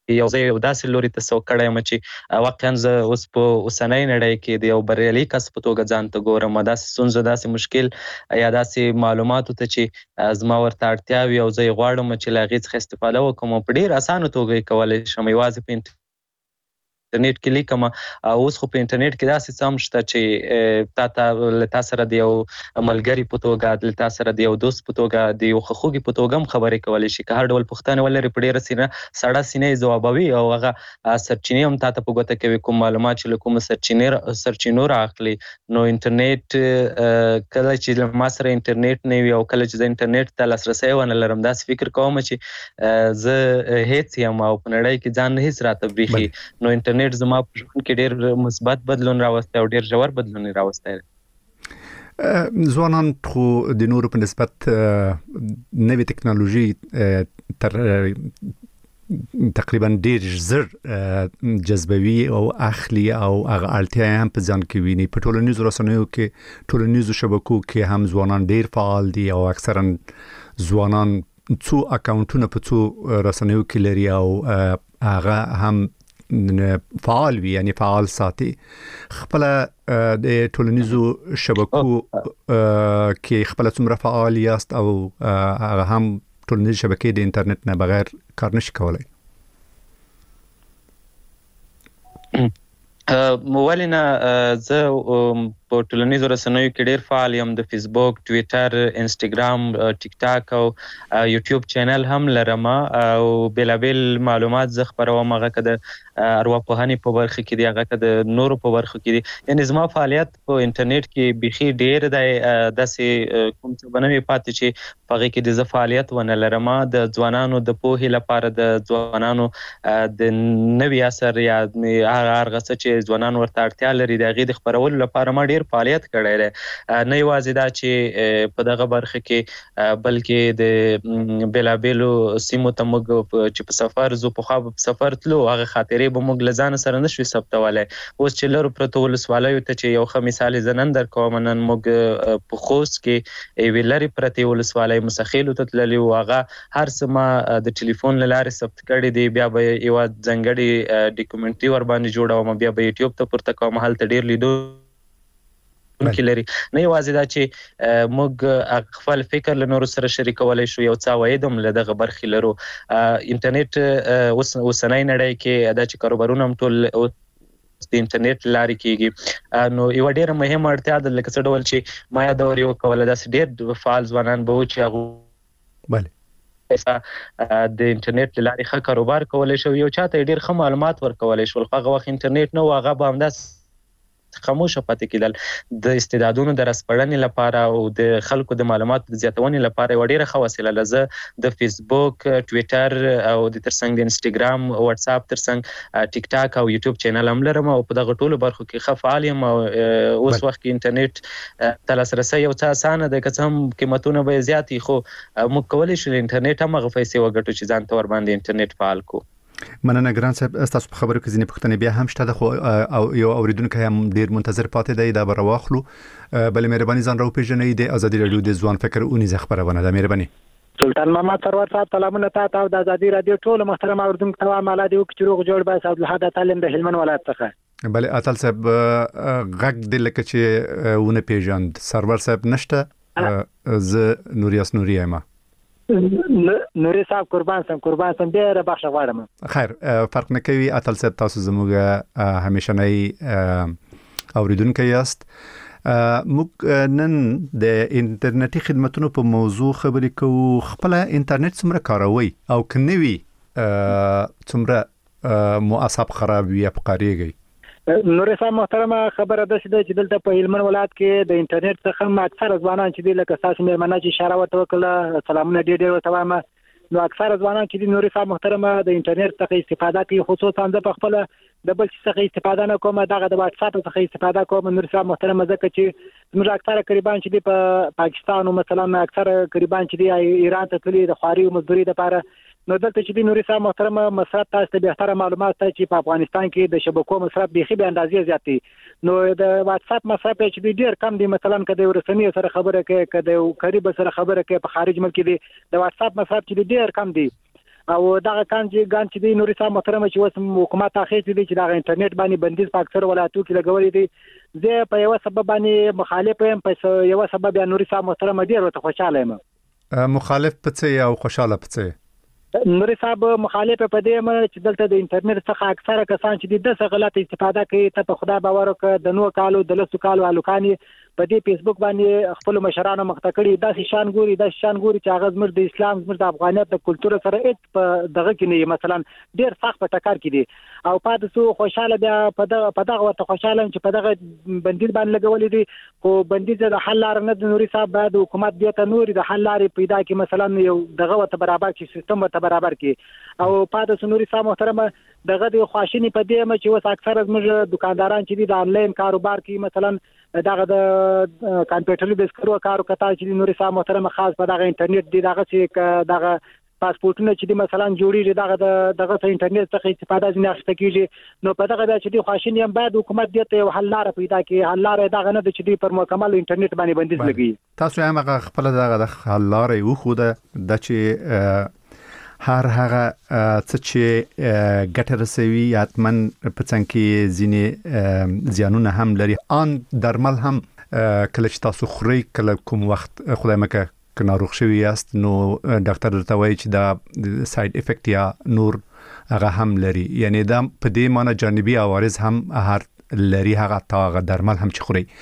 یو ځای یو داسې لوري ته سوق کړی یم چې واقعا زه اوس په اوسنۍ نړۍ کې د یو بریالي کس په توګه ځان ته ګورم. داسې ستونزو داسې مشکل یا داسې معلوماتو ته چې زما ورته اړتیا وي او زه یې غواړم چې له هغې څخه استفاده وکړم او په ډېر اسانه توګه یې کولی شم یوازې په انټرنیټ کې لیکم. اوس خو په انټرنیټ کې داسې څه هم شته چې تا ته له تا سره د یو ملګري په توګه له تا سره د یو دوست په توګه د یو خواخوږي په توګه هم خبرې کولی شي. که هر ډول پوښتنې ولري په ډېره سینه سړه سینه یې ځوابوي او هغه سرچینې هم تا ته په ګوته کوي کوم معلومات چې له کومو سرچینې سرچینو رااخلي. نو انټرنیټ کله چې له ما سره انټرنیټ نه وي او کله چې زه انټرنیټ ته لاسرسی ونه لرم داسې فکر کوم چې زه هیڅ یم او په نړۍ کې ځان هیڅ راته برېښي. نو انټرنیټ زما په ژوند کې ډېر مثبت بدلون راوستی او ډېر ژور بدلون یې راوستی. ځوانان خو د نورو په نسبت نوې ټکنالوژي تر تقریبا ډېر زر جذبوي او اخلي او هغه اړتیا هم په ځان کې ویني. په ټولنیزو رسنیو کې ټولنیزو شبکو کې هم ځوانان ډېر فعال دي او اکثرا ځوانان څو اکاونټونه په څو رسنیو کې لري او هغه هم فعال وي یعنی فعال ساتي. خپل د ټولنیزو شبکو کې خپل څومره فعال یاست او هغه هم ټولنیزو شبکې د انټرنیټ نه بغیر کار نشي کولای؟ ولې نه، زه په ټولنیزو رسنیو کې ډېر فعال یم. د فیسبوک، ټویټر، انسټاګرام، ټیک ټاک او یوټیوب چینل هم لرم او بېلابېل معلومات زه خپروم. هغه که د ارواپوهنې په برخه کې دي، هغه که د نورو په برخه کې دي. یعنې زما فعالیت په انټرنیټ کې بیخي ډېر دی. داسې کوم څه به نه وي پاتې چې په هغې کې د زه فعالیت ونه لرم. د ځوانانو د پوهې لپاره، د ځوانانو د نوي عصر یا هر څه چې ځوانان ورته اړتیا لري د هغې د خپرولو لپاره ما ډېر فعالیت کړی دی. نه یوازې دا چې په دغه برخه کې بلکې د بېلابېلو سیمو ته موږ چې په سفر ځو، پخوا به په سفر تلو، هغه خاطرې به موږ له ځانه سره نه شوي ثبتولی. اوس چې لرو پرتو ولسوالیو ته چې یو ښه مثال یې زه نن در کوم، نن موږ په خوست کې یوې لرې پرتې ولسوالۍ مسخیلو ته تللي وو. هغه هر څه ما د ټلیفون له لارې ثبت کړي دي. بیا به یوه ځانګړې ډاکومنټري ورباندې جوړوم، بیا به یوټیوب ته پورته کوم. هلته ډېر لیدونکي لري. نه یوازې دا چې موږ خپل فکر له نورو سره شریکولی شو، یو څه عواید هم له دغه برخې لرو. انټرنیټ اوس اوسنۍ نړۍ کې دا چې کاروبارونه هم ټول د انټرنیټ لارې کېږي. نو یوه ډېره مهمه اړتیا ده لکه څه ډول چې ما یادور یې وکوله، داسې ډېر فعال ځوانان به وو چې هغو د انټرنیټ له لارې ښه کاروبار کولی شو، یو چاته یې ډېر ښه معلومات ورکولی شول. خو هغه وخت انټرنیټ نه و، هغه به همداسې خاموشه پاتې کېدل. د استعدادونو د راسپړنې لپاره او د خلکو د معلوماتو د زیاتونې لپاره یوه ډېره ښه وسیله ده. زه د فیسبوک، ټویټر او د ترڅنګ د انسټاګرام، واتساپ ترڅنګ ټیک ټاک او یوټیوب چینل هم لرم او په دغه ټولو برخو کې ښه فعال یم. او اوس وخت کې انټرنیټ ته لاسرسی یو څه اسانه دی، که څه هم قیمتونه به یې زیات وي، خو موږ کولی شو له انټرنیټ هم هغه پیسې وګټو چې ځان ته ورباندې انټرنیټ فعال کړو. مننه ګران صاحب، ستاسو په خبرو کې ځینې پوښتنې بیا هم شته، خو او یو اوریدونکی هم ډیر منتظر پاتې دی، دا به راواخلو. بلې مهرباني ځان راوپېژنئ. د ازادي راډیو د ځوان فکر اونیزه خپرونه ده. مهرباني. سلطان محمد سرور صاحب سلامونه تاسو او د ازادي راډیو ټول محترم اوریدونکو ته وایم. الله دې وکړي چې روغ جوړ بس. عبدالحد تعلیم د هلمند ولایت څخه. بلې اتل صاحب غږ دې لکه چې ونه پیژند. سرور صاحب نشته، زه نوریاس نوري یم. نوري صاحب قربان سم قربان سم ډېره بخښه غواړم. خیر، فرق نه کوي. اتل صاحب تاسو زموږ همیشنی اوریدونکي یاست. موږ نن د انټرنیټي خدماتونو په موضوع خبرې کوو. خپل انټرنیټ څومره کاروي او کنه وی څومره مو اعصاب خراب وي افقاریږي؟ نوري صاحب محترمه، خبره داسې ده چې دلته په هلمند ولایت کې د انټرنیټ څخه اکثره ځوانان چې دي لکه تاسو مېرمنه چې اشاره ورته وکړه، سلامونه ډېر ډېر ورته وایم. نو اکثره ځوانان چې دي نوري صاحب محترمه د انټرنیټ څخه استفاده کوي، خصوصا زه په خپله د بل څه څخه استفاده نه کوم، دغه د واتساپ څخه استفاده کوم. نوري صاحب محترمه ځکه چې زموږ اکثره قریبان چې دي په پاکستان او مثلا اکثره قریبان چې دي ایران ته تللي د خواري او مزدوري لپاره. نو دلته چې د نوري صاحب محترمه مصرف تاسو ته بهتره معلومات ته چې په افغانستان کې د شبکو مصرف بيخي به اندازې زیات دي. نو د واتساپ مصرف چې ډېر کم دي. مثلا کله ورسنی سره خبره کوي، کله قریب سره خبره کوي په خارج ملک دي، د واتساپ مصرف چې ډېر کم دي. او دغه کان چې ګان چې د نوري صاحب محترم چې وسم حکومت اخیت دي چې د انټرنیټ باندې بندیز په اکثر ولایتو کې لګولې دي زه په یو سبب باندې مخالف یم په یو سبب یا نوري صاحب محترم ډیر ورته خوشاله یم مخالف پڅې او خوشاله پڅې نوري صاحب مخالف په دې مې چې دلته د انټرنیټ څخه اکثره کسان چې د څه غلط استفاده کوي ته په خدای باور وکړه د نو کالو د لسو کالو الوکاني په دې فیسبوک باندې خپل مشرانو مختکړي داسې شان ګوري داسې شان ګوري چې هغه زموږ د اسلام زموږ د افغانیت د کلچر سره هیڅ په دغه کې نه مثلا ډیر سخت په ټکر کې دي او پاتې سو خوشاله بیا په دغه په دغه وخت خوشاله چې په دغه بندیز باندې لګولې دي خو بندیز د حل لار نه د نوري صاحب بعد حکومت بیا ته نوري د حل لارې پیدا کی مثلا یو دغه وت برابر کی سیستم وت برابر کی او پاتې سو نوري صاحب محترمه دغه د خواشنی په دې م چې وس اکثر زموږ دکانداران چې د انلاین کاروبار کې مثلا دغه د کمپیوټري د سکرو کارو کتا چې نوري صاحب محترم خاص په دغه انټرنیټ دی دغه چې دغه پاسپورتونه چې مثلا جوړیږي دغه دغه انټرنیټ څخه استفاده ځنه اخته کیږي نو په دغه د چې خواشنی هم بعد حکومت دې ته حل لار پیدا کړي حل لار دغه نه چې پر مکمل انټرنیټ باندې بندیز لګي تاسو هم هغه خپل دغه د حل لار یو خو د چې هر هغه څه چې ګټه رسوي اتمن په څنګه کې ځینې زیانونه هم لري ان درمل هم کله چې تاسو خوري کله کوم وخت خدای مکه که ناروغ شوی یاست نو ډاکټر درته وایي چې دا ساید افیکټ یا نور هغه هم لري یعنی دا په دې معنی جانبي عوارض هم هر لري هغه تا هغه درمل هم چې خوري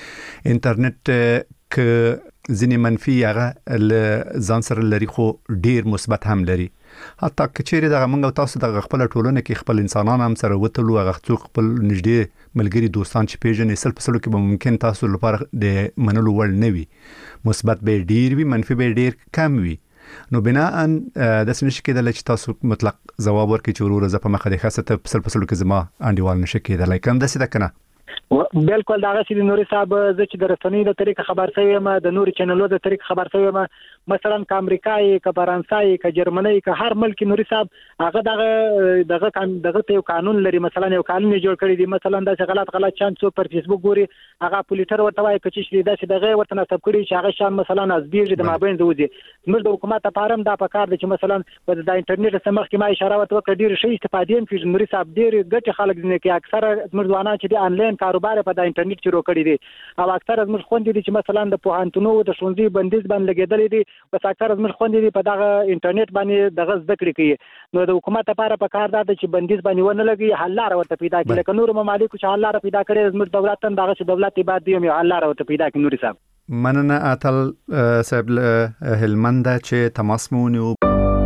انټرنیټ ک ځینې منفي هغه ځان سره لري خو ډیر مثبت هم لري حتی کچېری دغه موږ تاسو د خپل ټولنه کې خپل انسانان هم سره وتلو هغه څوک خپل نږدې ملګری دوستان چې پیژنې سل په سلو کې به ممکن تاسو لپاره د منلو وړ نه وي مثبت به ډیر وي منفي به ډیر کم وي نو بنا ان د سنش کې د لچ تاسو مطلق جواب ورکړي چې ورور ز په مخه د خاصه په سل په سلو کې زما انډیوال نشه کېدلای کوم د څه ده کنه بالکل دا چې نوري صاحب زه چې د رسنۍ د طریق خبر شوی ما د نوري چینلونو د طریق خبر شوی ما مثلا ک امریکای ک فرانسای ک جرمنی ک هر ملک نوري صاحب هغه دغه دغه دغه یو قانون لري مثلا یو قانون جوړ کړی دی مثلا د غلط غلط چانس پر فیسبوک ګوري هغه پولیټر ورته وایي چې شری دا چې دغه ورته نسب کړی چې هغه شان مثلا از بیرج د مابین زودي موږ د حکومت لپاره دا پکار دي چې مثلا په د انټرنیټ سمخ کې ما اشاره وکړه ډیر شي استفادې هم کوي نوري صاحب ډیر ګټه خلک دي کې اکثر موږ ځوانان چې د انلاین کاروبار په د انټرنیټ شروع کړی دي او اکثر موږ خوندې دي چې مثلا د پوهنتونو د ښوونځي بندیز باندې لګیدل دي بس اکثر موږ خوندې دي په دغه انټرنیټ باندې دغه زده کړې کوي نو د حکومت لپاره پکار ده چې بندیز باندې ونه لګي حل لار ورته پیدا کړي لکه نور ممالک چې حل لار پیدا کړي موږ دولت هم دغه دولت بعد دی یو حل لار ورته پیدا کړي نوري صاحب مننه اتل صاحب هلمند چې تماس مونږ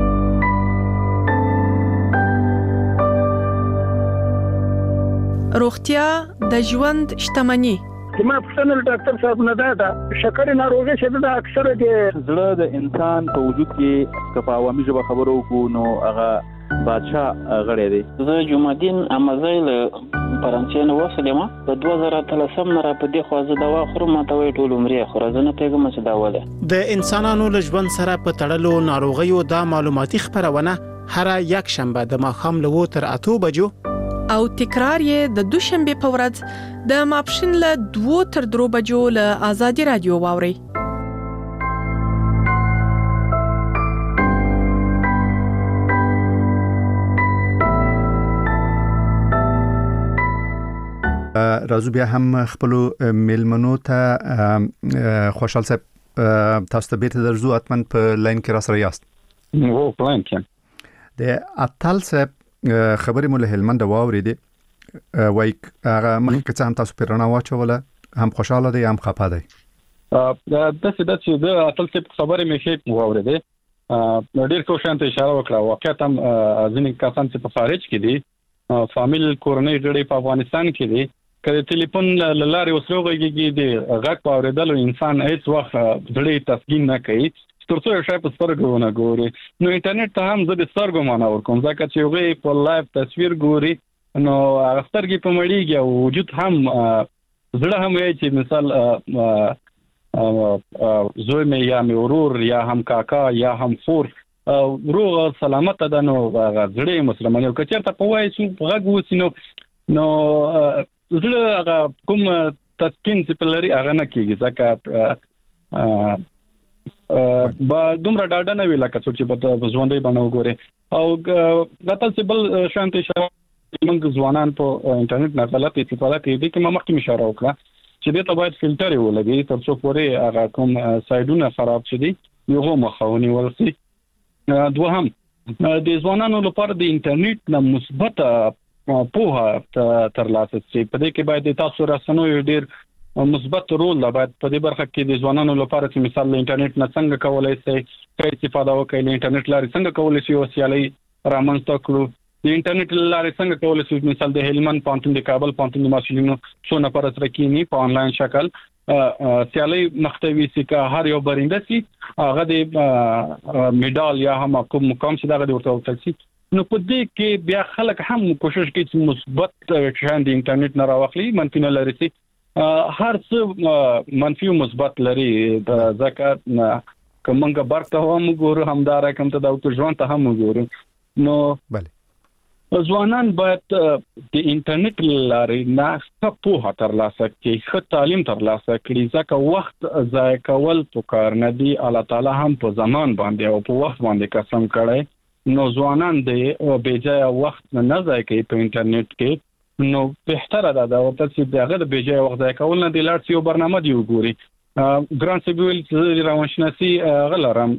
روغتیا د ژوند شتمنی ما پښتنل ډاکټر صاحب نه دا شکر ناروغي شته د اکثره د زړه د انسان په وجود کې کفاوامي ژبه خبرو کو نو هغه بادشاہ غړې دی زه جمعدین امازایل فرانسې نو وسلم په دوه زره اتلسم نه را په دې خوازه دوا خورم ماته وی ټول عمرې خورزنه پیغام څه داوله د انسانانو له ژوند سره په تړلو ناروغیو د معلوماتي خبرونه هر یک شنبه د ماخام له تر اته بجو او تکرار یې د دوشنبه په ورځ د ماپښین له دوه تر درو بجو له آزادي رادیو واوري راځو بیا هم خپل میلمنو ته خوشحال صاحب تاسو ته بیرته درځو اتمن په لاین کې را سره یاست وو په لاین کې د اتل صاحب خبرې مول هلمند واورېدې وای هغه مخکې څه هم تاسو پیرانه واچوله هم خوشاله دی هم خپه دی د څه د څه د اتل څه خبرې مې شي واورېدې ډېر کوشش ته اشاره وکړه واقعیت هم ځینې کسان چې په خارج کې دي فامیل کورنۍ غړي په افغانستان کې دي کله ټلیفون لاره وسلوږي دي غږ واورېدل انسان هیڅ وخت ځړې تسکین نه کوي ترڅو یو شی په سترګو نه ګوري نو انټرنیټ ته هم زه د سترګو معنا ورکوم ځکه چې هغه په لایو تصویر ګوري نو هغه سترګې په مړیږي او وجود هم زړه هم یې چې مثال زوی مې یا مې ورور یا هم کاکا یا هم خور روغ سلامت ده نو هغه زړه مسلمان یو کچرته په وایي چې هغه وسی نو نو زړه هغه کوم تسکین چې په لري هغه نه کیږي ځکه با دومره ډاډه نه وی لکه څوک چې په ژوندۍ باندې وګوري او غتل څه بل شانتي موږ ځوانان په انټرنیټ نه غلط استفاده کوي د کومه مخکې اشاره وکړه چې د ته باید فلټر ولګي تر څو پورې هغه کوم سایډونه خراب شي یو مخاوني ورسي. دوهم د ځوانانو لپاره د انټرنیټ نه مثبت پوهه ترلاسه شي. په دې کې باید تاسو رسنوي ډیر مثبت رول لا باید په دې برخه کې د ځوانانو لپاره چې مثال د انټرنیټ نه څنګه کولای شي څنګه استفاده وکړي د انټرنیټ لارې څنګه کولای شي وسیالي رامنځته کړو. د انټرنیټ لارې څنګه کولای شي مثال د هلمند پانتون د کابل پانتون د مسولینو څو نفر سره کینی په انلاین شکل سیالي مختوي سي که هر یو برنده سي هغه د میډال یا هم کوم مقام چې دا ورته ورته سي. نو په دې کې بیا خلک هم کوشش کوي چې مثبت شان د انټرنیټ نه راوخلي منفي نه لري سي هر څه منفي او مثبت لري د ذکر کومنګ برته هم ګورو همدار کوم ته د ژوند ته هم ګورو. نو بله ځوانان باید د انټرنیټ لارې نه ښه پوهه ترلاسه کړي ښه تعلیم ترلاسه کړي ځکه وخت ضایع کول پکار نه دی. الله تعالی هم په زمان باندې او په وخت باندې قسم کړی. نو ځوانان د بیځای وخت نه ضایع کوي په انټرنیټ کې. نو بهتره ده دا ورته چې دغه د بیجای وخت ځای کول نه دی لاړ سی یو برنامه دی وګوري. ګران سیبویل چې روانشناسي غلرم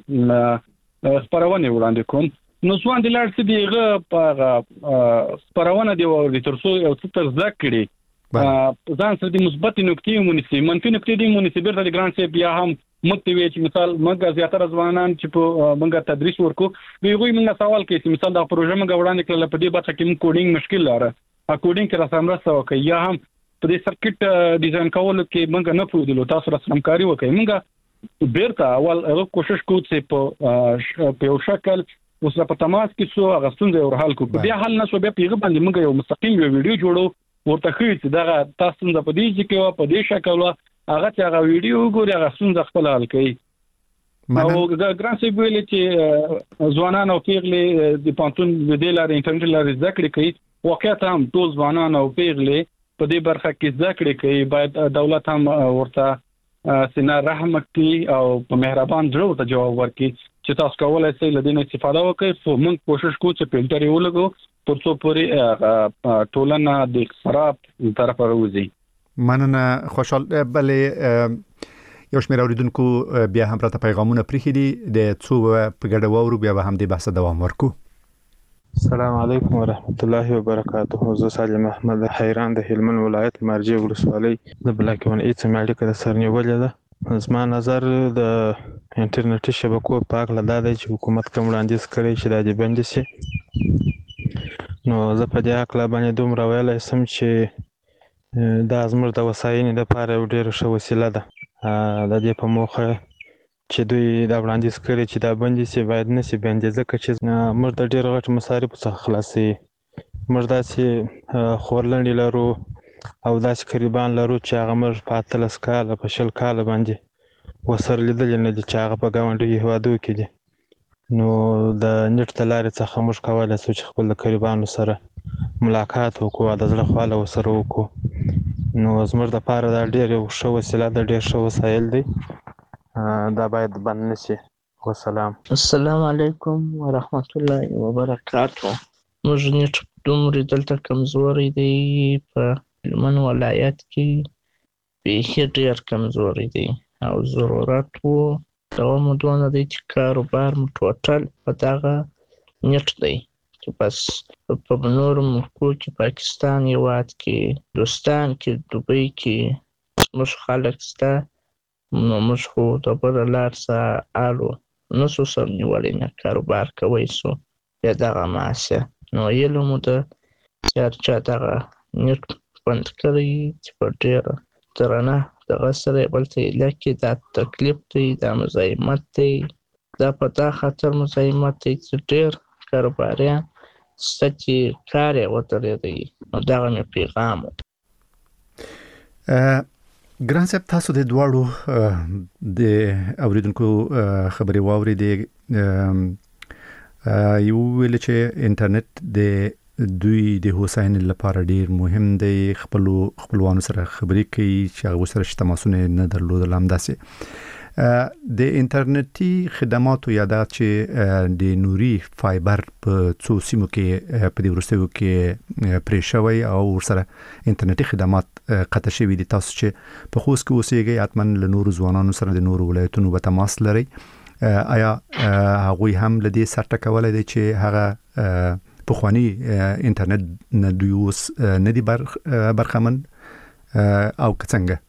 خبرونه وړاندې کوم. نو ځوان د لاړ سی دیغه په خبرونه دی ورته ترڅو یو څه تر ذکرې ځان سره د مثبت نکتې مونږ منفي نکتې دی مونږ بیرته د ګران سی بیا هم متوي چې مثال موږ زیاتره ځوانان چې په موږ تدریس ورکو ویغوي موږ سوال کوي چې مثال دا پروژه موږ وړاندې کړل په دې برخه کې موږ کوډینګ مشکل لاره کوډینګ کې راځم راځو کوي یا هم په دې سرکټ ډیزاین کولو کې موږ نه پوهیدلو تاسو سره همکاري وکړئ. موږ بیرته اول هغه کوشش کوو چې په په یو شکل اوس په تماس کې سو هغه څنګه ور حل کوو بیا حل نه سو بیا پیغه باندې موږ یو مستقیم یو ویډیو جوړو ورته خو چې دا تاسو څنګه په دې کې په دې شکل هغه چې هغه ویډیو ګوري هغه څنګه خپل حل کوي. او دا ګران سی ویل چې ځوانان او پیغلې د پانتون د دلار انټرنیټ لارې ذکر کوي واقعیت هم ټول ځوانان او پیغلې په دې برخه کې ذکر کوي. باید دولت هم ورته سینا رحم کوي او په مهربان ډول ته جواب ورکړي چې تاسو کولای شئ له دې استفاده وکړئ. خو موږ کوشش کوو چې فلټر یې ولګو ترڅو پورې ټولنه د خراب طرف راوځي. مننه خوشحال. بلې یو شمېر اوریدونکو بیا هم راته پیغامونه پریښي دي د څو په ګډه واورو بیا به هم د بحث دوام ورکو. السلام علیکم ورحمت الله وبرکاته. زه سالم احمد حیران د هلمند ولایت مارجې ولسوالۍ د بلاک ون ایټ مالیکه د سرنیولې ده. زما نظر د انټرنیټي شبکو په اړه دا دی چې حکومت کوم وړاندیز کړی چې دا دې بند شي. نو زه په دې اړه باندې دومره ویلی سم چې دا زموږ د وساینې لپاره یو ډېره ښه وسیله ده. د دې په موخه چې دوی دا وړاندیز کړی چې دا بندي سي باید نه سي بندي ځکه چې موږ د ډېر غټ مصارف څخه خلاصي. موږ داسې خورلنډې لرو او داسې قریبان لرو چې هغه موږ په اتلس کاله په شل کاله باندې ورسره لیدلي نه دي چې هغه په ګاونډیو هېوادو کې دي. نو د نیټ د لارې څخه موږ کولی شو چې خپل د قریبانو سره ملاقات وکړو او د زړه خواله ورسره وکړو. نو زموږ دپاره دا ډېر یو ښه وسیله ده ډېر ښه وسایل دی دا باید بند نشي. والسلام. السلام علیکم ورحمت الله وبرکاته. موږ نیټ دومره دلته کمزوري دی په هلمند ولایت کې بیخي ډېر کمزوري دی او ضرورت و دغه مو دونه دی چې کاروبار مو ټوټل په دغه نیټ دی چې بس په نورو ملکو کې پاکستان هېواد کې دوستان کې دوبۍ کې موږ خلک شته نو موږ خو د بله لار څه الو نه سو سر نیولی نه کاروبار کوی سو بیا دغه ماسه نو ویلو مو ده چې هر چا دغه نیټ بند کړی چې په ډېره درنه دغه سره یې بل ته یې لکې دا تکلیف دی دا مزاحمت دی دا په دا خاطر مزاحمت دی چې ډېر کاروباریان شته چې کار یې ودرېدی نو دغه مې پیغام و. ګران صاحب تاسو د دواړو د اوریدونکو خبرې واورېدې یو ویل چې انټرنیټ د دوی د هوساینې لپاره ډیر مهم دی خپل خپلوانو سره خبرې کوي چې هغه سره تماسونه نه درلودل همداسې د انټرنیټي خدماتو یادات چې د نوري فایبر په څو سیمو کې په دې ورستیو کې پرې شوی او ورسره انټرنیټي خدمات قطع شوی دي. تاسو چې په خوست کې اوسېږئ حتمن له نورو ځوانانو سره د نورو ولایتونو به تماس لرئ. آیا هغوی هم له دې سره ټکولی دی چې هغه پخوانی انټرنیټ نه دوی اوس نه دي برخمن او که څنګه؟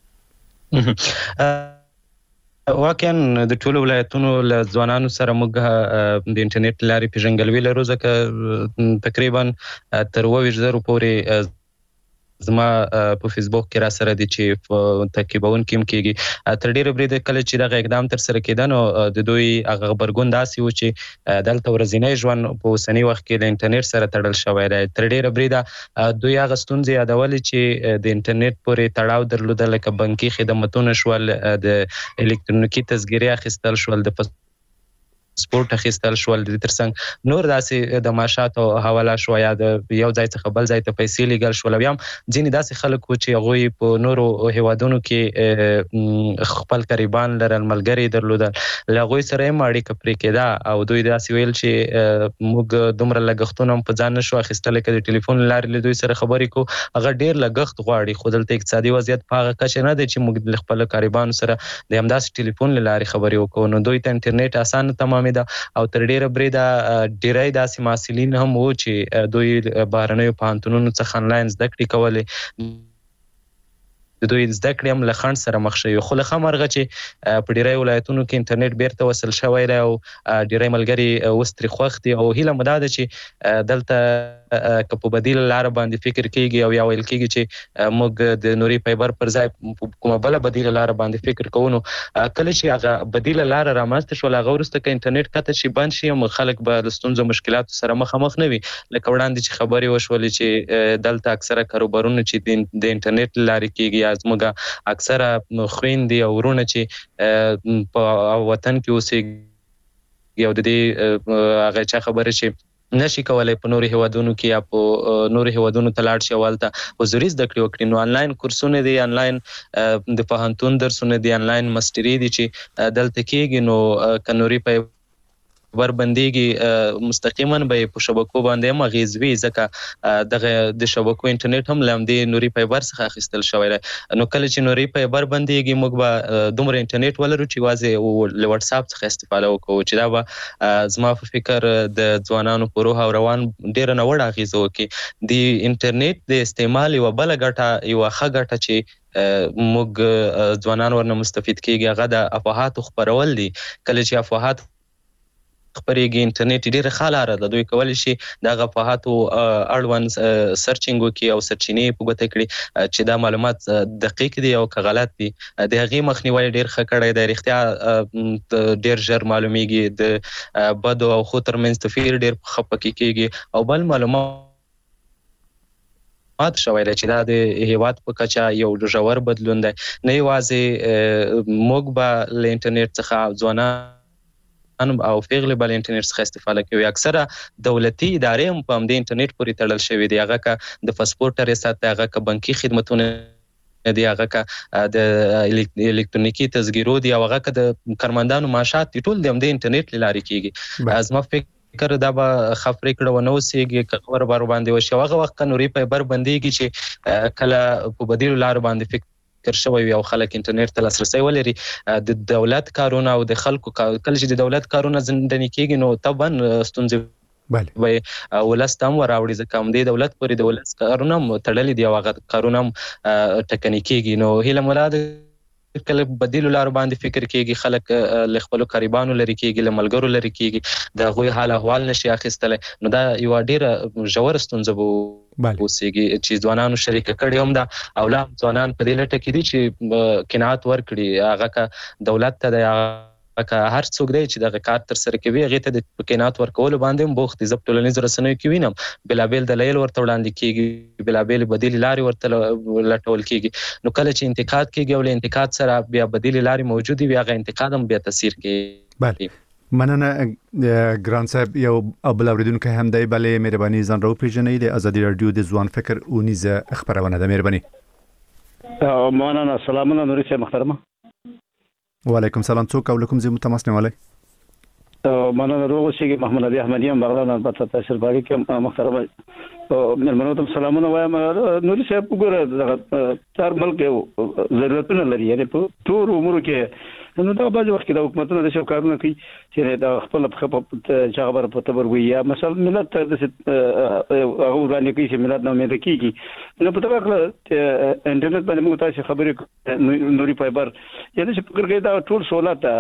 واقعا د ټولو ولایتونو له ځوانانو سره موږ د انټرنیټ لارې پیژنګلوي لرو، ځکه تقریبا تر اووه ویشت زرو پورې زما په فیسبوک کې را سره دي چې تعقیبون کیم کېږي. تر ډیره بریده کله چې دغه اقدام تر سره کېده نو د دوی هغه غبرګون داسې و چې دلته ورځنی ژوند په اوسني وخت کې د انټرنیټ سره تړل شوی دی. تر ډیره بریده دوی هغه ستونزې یادولې چې د انټرنیټ پورې تړاو درلوده، لکه بانکي خدمتونه شول، د الکترونیکي تذکرې اخیستل شول، د سپورت اخیستل شول، د ترڅنګ نور داسې د معاشات او حواله شو یا د یو ځای څخه بل ځای ته پیسې لیږل شول. بیا هم ځینې داسې خلک وو چې هغوی په نورو هیوادونو کې خپل قریبان لرل، ملګري درلودل، له هغوی سره هم اړیکه پرې کېده او دوی داسې ویل چې موږ دومره لګښتونه هم په ځان نشو اخیستلی، که د ټلیفون له لارې له دوی سره خبرې کوو هغه ډېر لګښت غواړي. خو دلته اقتصادي وضعیت په هغه کچه نه دی چې موږ له خپلو قریبانو سره د همداسې ټلیفون له لارې خبرې وکړو. نو دوی ته انټرنیټ اسانه تمامېده او تر ډیره بریده ډیری داسې محصلین هم وو چې دوی بهرنیو پوهنتونونو څخه انلاین زده کړې کولې، د دوی زده کړې هم له خنډ سره مخ شوي. خو له ښه مرغه چې په ډیری ولایتونو کې انټرنیټ بیرته وصل شوی دی او ډیری ملګري اوس ترې خوښ دي، او هیله مو دا ده چې دلته که په بدیله لاره باندې فکر کېږي او یا ویل کېږي چې موږ د نوري فایبر پر ځای کومه بله بدیله لاره باندې فکر کوو، نو کله چې هغه بدیله لاره رامنځته شول هغه وروسته که انټرنیټ قطع شي بند شي، خلک به له ستونزو مشکلاتو سره مخامخ نه وي. لکه وړاندې چې خبرې وشولې چې دلته اکثره کاروبارونه چې د انټرنیټ له لارې کېږي، یا زموږ اکثره خویندې او ورونه چې په وطن کې اوسېږي او د دې هغه چا خبره چې نشي کولای په نورو هیوادونو کې یا په نورو هیوادونو ته لاړ شي او هلته حضوري زده کړې وکړي، نو انلاین کورسونه دي، انلاین د پوهنتون درسونه دي، انلاین مستري دي چې دلته کېږي. نو که نوري فایبر بندېږي مستقیما به په شبکو باندې هم اغېز وي، ځکه دغه د شبکو انټرنیټ هم له همدې نوري فایبر څخه اخیستل شوی دی. نو کله چې نوري فایبر بندېږي موږ به دومره انټرنیټ ولرو چې یوازې له وټساپ څخه استفاده وکړو، چې دا به زما په فکر د ځوانانو په روح او روان ډېره ناوړه اغېزه وکړي. د انټرنیټ د استعمال یوه بله ګټه، یوه ښه ګټه چې موږ ځوانان ورنه مستفید کېږي هغه د افواهاتو خپرول دي. کله چې افواهات خبرېږي انټرنیټ ډېره ښه لاره ده، دوی کولی شي د هغه افواهاتو اړوند سرچینګ وکړي او سرچینې په ګوته کړي چې دا معلومات دقیق دي او که غلط دي. د هغې مخنیوی ډېر ښه کړی دی، رښتیا ډېر ژر معلومیږي، د بدو او ښو ترمنځ توپیر ډېر ښه پکې کېږي. او بل معلومات مات شوی دی چې دا د هیواد په کچه یو ژور بدلون دی. نه یوازې موږ به له انټرنیټ څخه ځوانان او پیغلې به له انټرنیټ څخه استفاده کوي، اکثره دولتي ادارې هم په همدې انټرنیټ پورې تړل شوي دي، هغه که د پاسپورټ ریاست دی، هغه که بانکي خدمتونه دي، هغه که د الکترونیکي تذکیرو دي، او هغه که د کارمندانو معاشات دي، ټول د همدې انټرنیټ له لارې کېږي. زما فکر دا به ښه پرېکړه ونه اوسېږي که خبره بار باندې وشي. هغه وخت که نوري فایبر بندېږي چې کله په بدیلو لارو باندې فکر کر شوی وي او خلک انټرنیټ ته لاسرسی ولري، د دولت کارونه او د خلکو کله چې د دولت کارونه زندني کېږي نو طبعا ستونزې به ولس ته هم وراوړي، ځکه همدې دولت پورې د ولس کارونه هم تړلي دي او هغه کارونه هم ټکني کېږي. نو هیله مو دا ده کله بدیلو لارو باندې فکر کېږي، خلک له خپلو قریبانو لرې کېږي، له ملګرو لرې کېږي، د هغوی حال احوال نشي اخیستلی، نو دا یوه ډېره ژوره ستونزه به اوسېږي چې ځوانانو شریکه کړې هم ده. او لا ځوانان په دې لټه کې دي چې قناعت ورکړي، هغه که دولت ته دی، هغه که هر څوک دی چې دغه کار ترسره کوي هغې ته د قناعت ورکولو باندې هم بوخت دي. زه په ټولنیزو رسنیو کې وینم بېلابېل دلایل ورته وړاندې کېږي، بېلابېلې بدیلې لارې ورته لټول کېږي. نو کله چې انتقاد کېږي او له انتقاد سره بیا بدیلې لارې موجودې وي، هغه انتقاد هم بیا تاثیر کوي. مننه ګران صاحب. یو بل اوریدونکی هم دی، بلې مهرباني ځان راوپېژنئ. د ازادي راډیو د ځوان فکر اونیزه خپرونه ده، مهرباني. مننه. سلامونه نوري صاحب محترمه. وعلیکم سلام. څوک او کوم ځای متماس نیولای؟ مننه. روغ شي محمد علي احمدي هم بغلان په تاسو باندې کې محترم ملمنو ته سلامونه وایم. نوري صاحب وګوره تر ملک ضرورتونه لري، یعنی په ټول امور کې نو دا بعض وخت د حکومتونو د شوکارونه کوي چې دا خپل په خبر په تبر وي یا مثلا ملت د هغه ورانه کوي چې ملت نو امید کیږي. نو په تبر انټرنیټ باندې موږ تاسو خبرې نوري فایبر یعنی چې فکر کوي دا ټول سہولت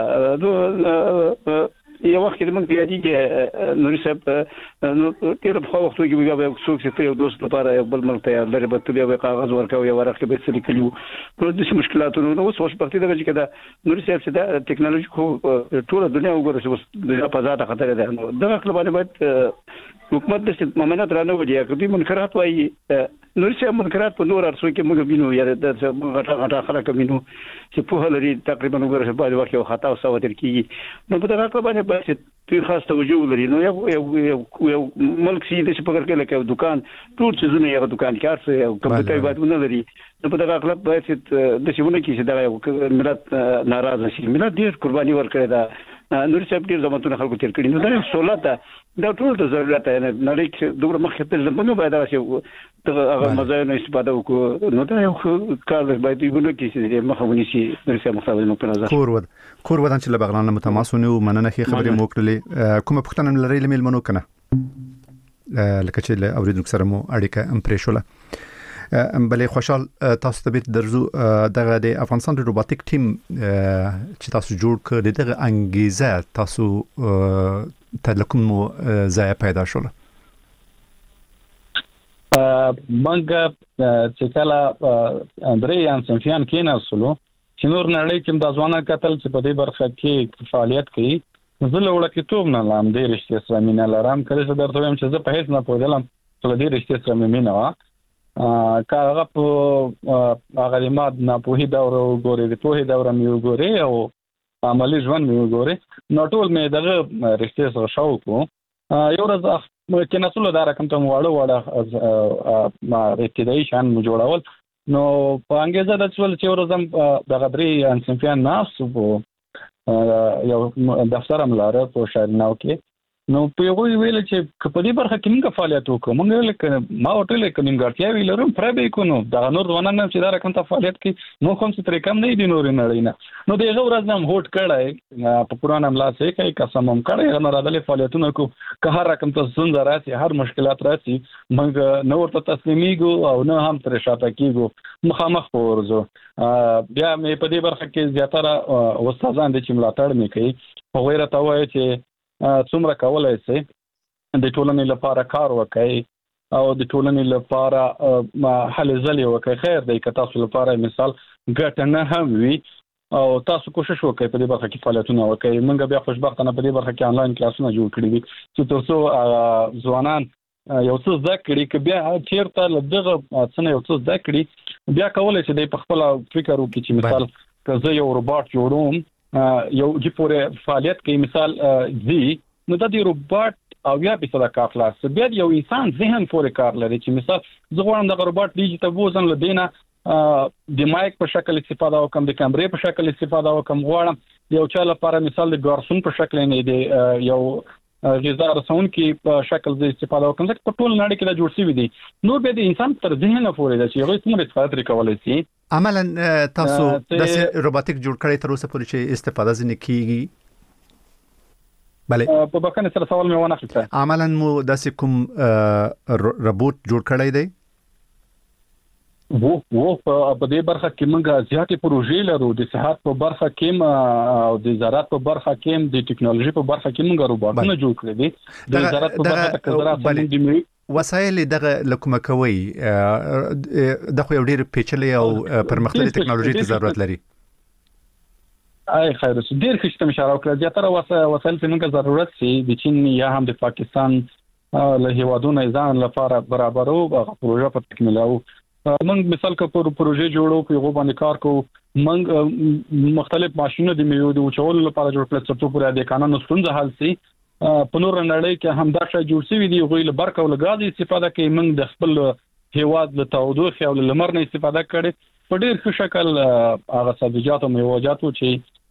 یو وخت کې موږ یادي کې نوري صاحب نو تیر په وخت کې موږ به څوک چې یو دوست لپاره یو بل ملک ته لري به تبي کاغذ ورکاو یا ورکه به سړي کلیو نو د مشکلاتونو نو اوس وخت دغه چې دا نوري صاحب چې دا ټیکنالوژي خو ټول دنیا وګورئ چې د فضا ته خطر ده. نو دغه خپل باندې باید حکومت د ممنعات رانه وړي کړي منکرات وایي نوري صاحب منکرات په نور ارسو کې موږ وینو یا د غټه غټه خلک وینو چې په هلري تقریبا وګورئ چې باید وخت خطا او سوادر کیږي. نو په دغه خپل باندې باید دوی خاص توجه لري. نو یو یو ملک سي د شپږ کې لکه دکان ټول چیزونه یو دکان کار څه یو کمپیوټر باید ونه لري. نو په دغه خپل باید د شونه کې چې دا ملت ناراضه شي. ملت ډیر قرباني ورکړي دا نور څه ډیر زمونږ خلکو تیر کړي. نو دا سہولت دا ټول د ضرورت نه نړۍ کې دومره مخکې تل زمونږ باید راځي دغه هغه مزایا استفاده وکړو. نو دا یو کار باید یو کې چې مخاوني شي نور څه مخاوني په نظر کور ود کور ودان چې لبغلان متماسونه او مننه خې خبرې مو کړلې. کومه پښتنه لري لمل منو کنه لکه چې له اوریدونکو سره مو اړیکه امپریشوله. بلې خوشحال تاسو ته به درزو دغه د افغانستان د روبوټیک ټیم چې تاسو جوړ کړی دغه انګیزه تاسو ته کوم ځای پیدا شول؟ منګه چې کله درې ان سنفیان کې نه اصلو چې نور نړۍ کې د ځوانانو قتل چې په دې برخه کې فعالیت کوي زه له وړکې توب نه لام دې رښتیا سره مینه لرم. کله چې درته وایم چې زه په هیڅ نه پوهېدلم چې دې رښتیا سره مینه وا کاغه په هغه ماد نه په هی دا ورغوري د په هی دا ور مې وګوري او عملی ژوند مې وګوري. نو ټول مې دغه رښتیا سره شاو کو یو ورځ کې نسل دا رقم ته واړو واړه ما ابتدایي شان مو جوړول. نو په انګیزه د څول چې ورځم دغه درې انسنفیان ناس یو دفتر املاره په شارناو کې. نو په یو ویل چې په دې برخه کې موږ فعالیت وکړو. موږ ویل چې ما ورته لیکم نیمګړتیا ویلرم پر به کو نو دا نور ځوانان چې دا رقم ته فعالیت کوي نو کوم څه طریقې کم نه دي نور نه لري. نو دغه ورځ هم هوټ کړای په قرآن املا سه کوي قسم هم کړای نو راځلې فعالیتونه کو که هر رقم ته څنګه راځي هر مشکلات راځي موږ نو ورته تسلیمیږو او نه هم تر شاته کیږو مخامخ ورزو. بیا مې په دې برخه کې زیاتره استادان د چې ملاتړ مې کوي په غیرت وایي چې څومره کولای شي د ټولنې لپاره کار وکړي او د ټولنې لپاره حل ځلې وکړي. خیر دی که تاسو لپاره مثال ګټه نه هم وي او تاسو کوشش وکړئ په دې برخه کې فعالیتونه وکړئ. موږ بیا خوشبختانه په دې برخه کې آنلاین کلاسونه جوړ کړي دي چې تاسو ځوانان یو څه زده کړي که بیا چیرته له دغه څه یو څه زده کړي بیا کولای شي د خپل فکر وکړي چې مثال که زه یو روبوټ جوړوم یو چې پورې فعالیت کوي مثال زی نو د دې روبوټ او بیا په صدا کار خلاص بیا یو انسان ذهن پورې کار لري چې مثال زه غواړم د روبوټ ډیجیټل وزن لدینه د مایک په شکل استفاده وکم د کیمرې په شکل استفاده وکم غواړم یو چا لپاره مثال د ګارسون په شکل نه دی یو غذا رسون کې په شکل د استفاده وکم ځکه په ټول نړۍ کې دا جوړ شوی دی. نو به د انسان تر ذهن پورې دا چې یو څومره استفاده کولای شي. عملاً تاسو د روبوټیک جوړ کړی تر اوسه پورې چې استفاده ځنه کیږي؟ بله په بکنه سره سوال مې ونه اخیسته. عملاً مو د کوم روبوټ جوړ کړی دی؟ وو وو په دې برخه کې موږ زیاتې پروژې لرو د صحت په برخه کې او د زراعت په برخه کې د ټکنالوژي په برخه کې موږ روبوټونه جوړ کړی دي. د زراعت په برخه کې زراعت باندې وسایل دغه لکومه کوي د خو یو ډیر پیچلې او پرمختللې ټکنالوژي ته ضرورت لري. آی خیر ډیر خشته اشاره وکړه زیاتره وسایل چې موږ ضرورت سي د چین یا هم د پاکستان له هیوادونو ځان لپاره برابرو پروژه په تکمیلو. موږ مثال که پر پروژې جوړو په یو باندې کار کوو موږ مختلف ماشينونه د میوو د وچولو لپاره جوړ کړل چې په دې قانون ستونزه حل شي. په نور نړۍ کې هم دا شی جوړ شوی دی غوی له برق او غاز استفاده کوي. موږ د خپل هیواد له تودوخه او لمر نه استفاده کړي په ډیر ښه شکل هغه سبزیجات او میوه‌جات چې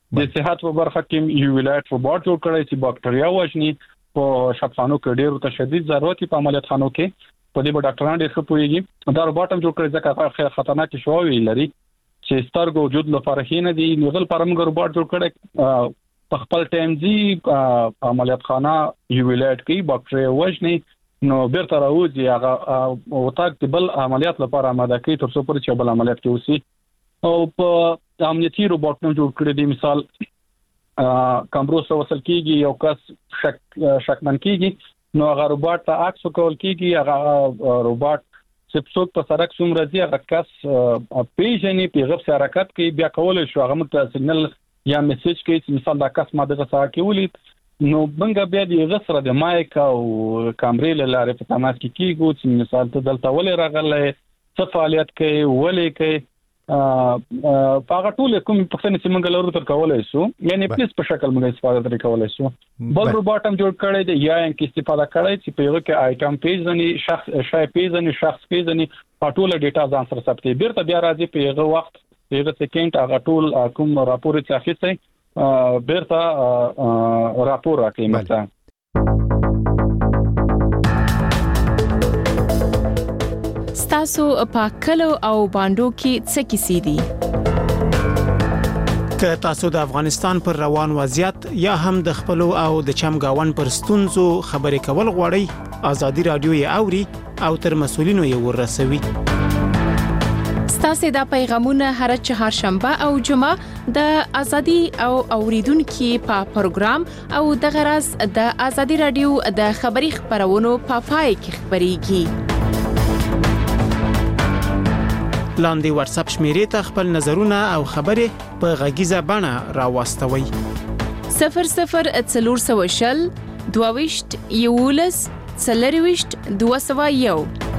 د صحت په برخه کې یو ولایت روبوټ جوړ کړی چې باکټریا وژني په شفاخانو کې ډېر تشدید ضرورت په عملیات خانو کې په دې ډاکټرانو ډېر ښه پوهیږي دا روبوټ هم جوړ کړی ځکه خطرناک شواوي لري چې سترګو وجود لپاره هی نه دی نو غل پرمګ روبوټ جوړ کړی په خپل ټایم زی عملیات خانه یو ولایت کې باکټریا وژني نو بیرته راوځي هغه او تاک بل عملیات لپاره آماده کوي تر څو پر چې بل عملیات کې وسی او په امنیتي روبوټ نو جوړ کړی دی مثال کمبروس وصل کیږي یو کس شک شکمن کیږي نو هغه روبوټ ته عکس کول کیږي هغه روبوټ چې څوک په سړک څومره ځي هغه کس پیژني پیغام سره حرکت کوي بیا کول شو هغه مت سیګنل یا میسج کوي چې مثال دا کس ماده سره کې ولید نو بنګ بیا د غسر د مایک او کیمرې لاره په تماس کې کیږي چې مثال ته دلته ولې راغله څه فعالیت کوي ولې کوي پاغه ټول کوم په څه چې موږ لرو تر کولای شو یعنی پلیس په شکل موږ استفاده تر کولای شو بل روبوټ هم جوړ کړی دی یا ان کې استفاده کړی چې په یو کې آیټم پیژني شخص شای پیژني شخص پیژني ټول ډیټا ځان سره ثبتي بیرته بیا راځي په یو وخت په یو سکند هغه ټول کوم راپور چې اخیسته بیرته راپور راکړي مثلا تاسو په کلو او باندو کې څه کیسې دي که تاسو د افغانستان پر روان وضعیت یا هم د خپل او د چمګاون پر ستونزو خبرې کول غواړئ ازادي رادیو یې اوري او تر مسولینو یې ورسوي ستاسو د پیغامونه هر چهارشنبه او جمعه د ازادي او اوریدونکو په پروګرام او د غرض د ازادي رادیو د خبري خبرونو په پای کې خبريږي لاندې واتس اپ شمیرې ته خپل نظرونه او خبرې په غږیزه بڼه راوستوي صفر صفر څلور سوه شل دوه ویشت یولس څلور ویشت دوه سوه یو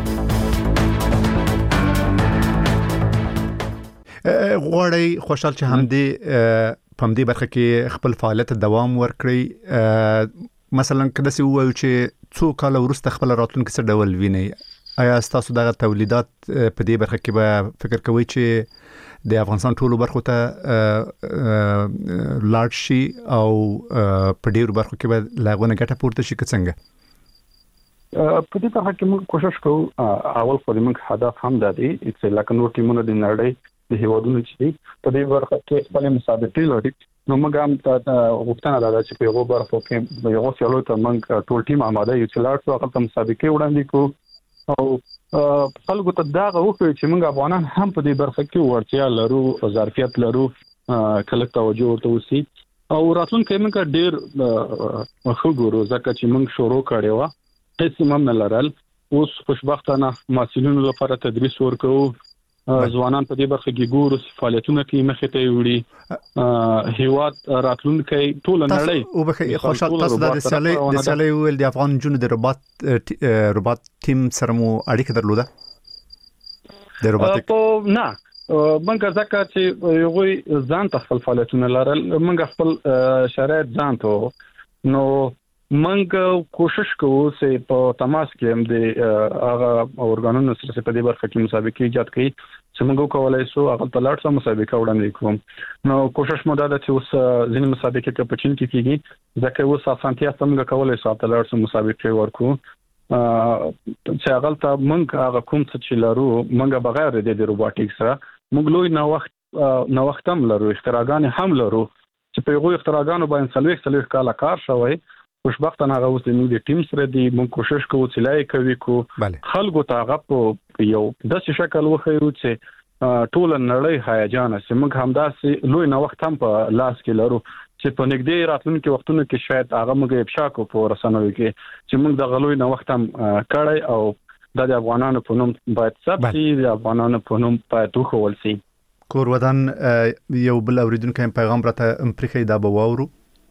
غواړي خوشحال چې همدې په همدې برخه کې خپل فعالیت دوام ورکړي مثلا کله چې وایو چې څو کال وروسته خپل راتلونکي څه ډول ویني آیا تاسو دغه تولیدات په دې برخه کې به فکر کوئ چې د افغانستان ټولو برخو ته لاړ شي او په ډیرو برخو کې به لاغونه ګټه پورته شي که څنګه په دې برخه کې موږ کوشش کوو اول خو موږ هدف هم د دې چې لکه نور ټیمونه د نړۍ د هیوادونو چې په دې برخه کې خپل مسابقې لري نو موږ هم غوښتنه ده چې په یو برخه کې یو څلور ته موږ ټول ټیم آماده یو چې لاړ شو هغه مسابقې وړاندې کوو او خلکو ته دا غوښتل چې موږ افغانان هم په دې برخه کې ورتیا لرو ظرفیت لرو کله توجه ورته وسی او راتلونکي موږ ډیر خو ګورو ځکه چې موږ شروع کړی و هیڅ هم نه لرل اوس خوشبختانه مسؤلینو لپاره تدریس ورکوو ځوانان په دې برخه کې ګورو فعالیتونه کوي مخې ته وړي هیواد راتلونکي ټول نړۍ او به خوشحال تاسو د سیالي د سیالي ول د افغان جنونو د روبوت روبوت ټیم سره مو اړیکه درلوده د روبوټیک نه موږ ځکه چې یو ځان ته خپل فعالیتونه لرل موږ خپل شرایط ځان ته نو موږ کوشش کوو چې په تماس کې هم د هغه اورګانونو سره په دې برخه کې مسابقې ایجاد کړي چې موږ کولای شو هغه په لاړ سره مسابقه وړاندې کوم نو کوشش مو دا ده چې اوس ځینې مسابقې کې په چین کې کیږي ځکه اوس اسانتیا څنګه کولای شو په لاړ سره مسابقې ورکو چې هغه ته موږ هغه کوم څه لرو موږ بغیر د روبوټیک سره موږ لوی نو وخت نو وخت هم لرو اختراعات هم لرو چې په یو اختراعاتو باندې څلوي څلوي کال کار شوی خوشبختانه هغه اوس د ټیم سره دی موږ کوشش کوو چې لای کوي کو خلکو ته هغه په یو داسې شکل وخیرو چې ټول نړۍ هیجان سي موږ همداسې لوی نو وخت هم په لاس کې لرو چې په نږدې راتلونکو وختونو کې شاید هغه موږ افشا کو په رسنوي کې چې موږ د غلوی نو وخت هم کړی او د افغانانو په نوم باید ثبت شي د افغانانو په نوم باید وخول شي کور ودان یو بل اوریدونکو پیغام راته امپریکای دا بواورو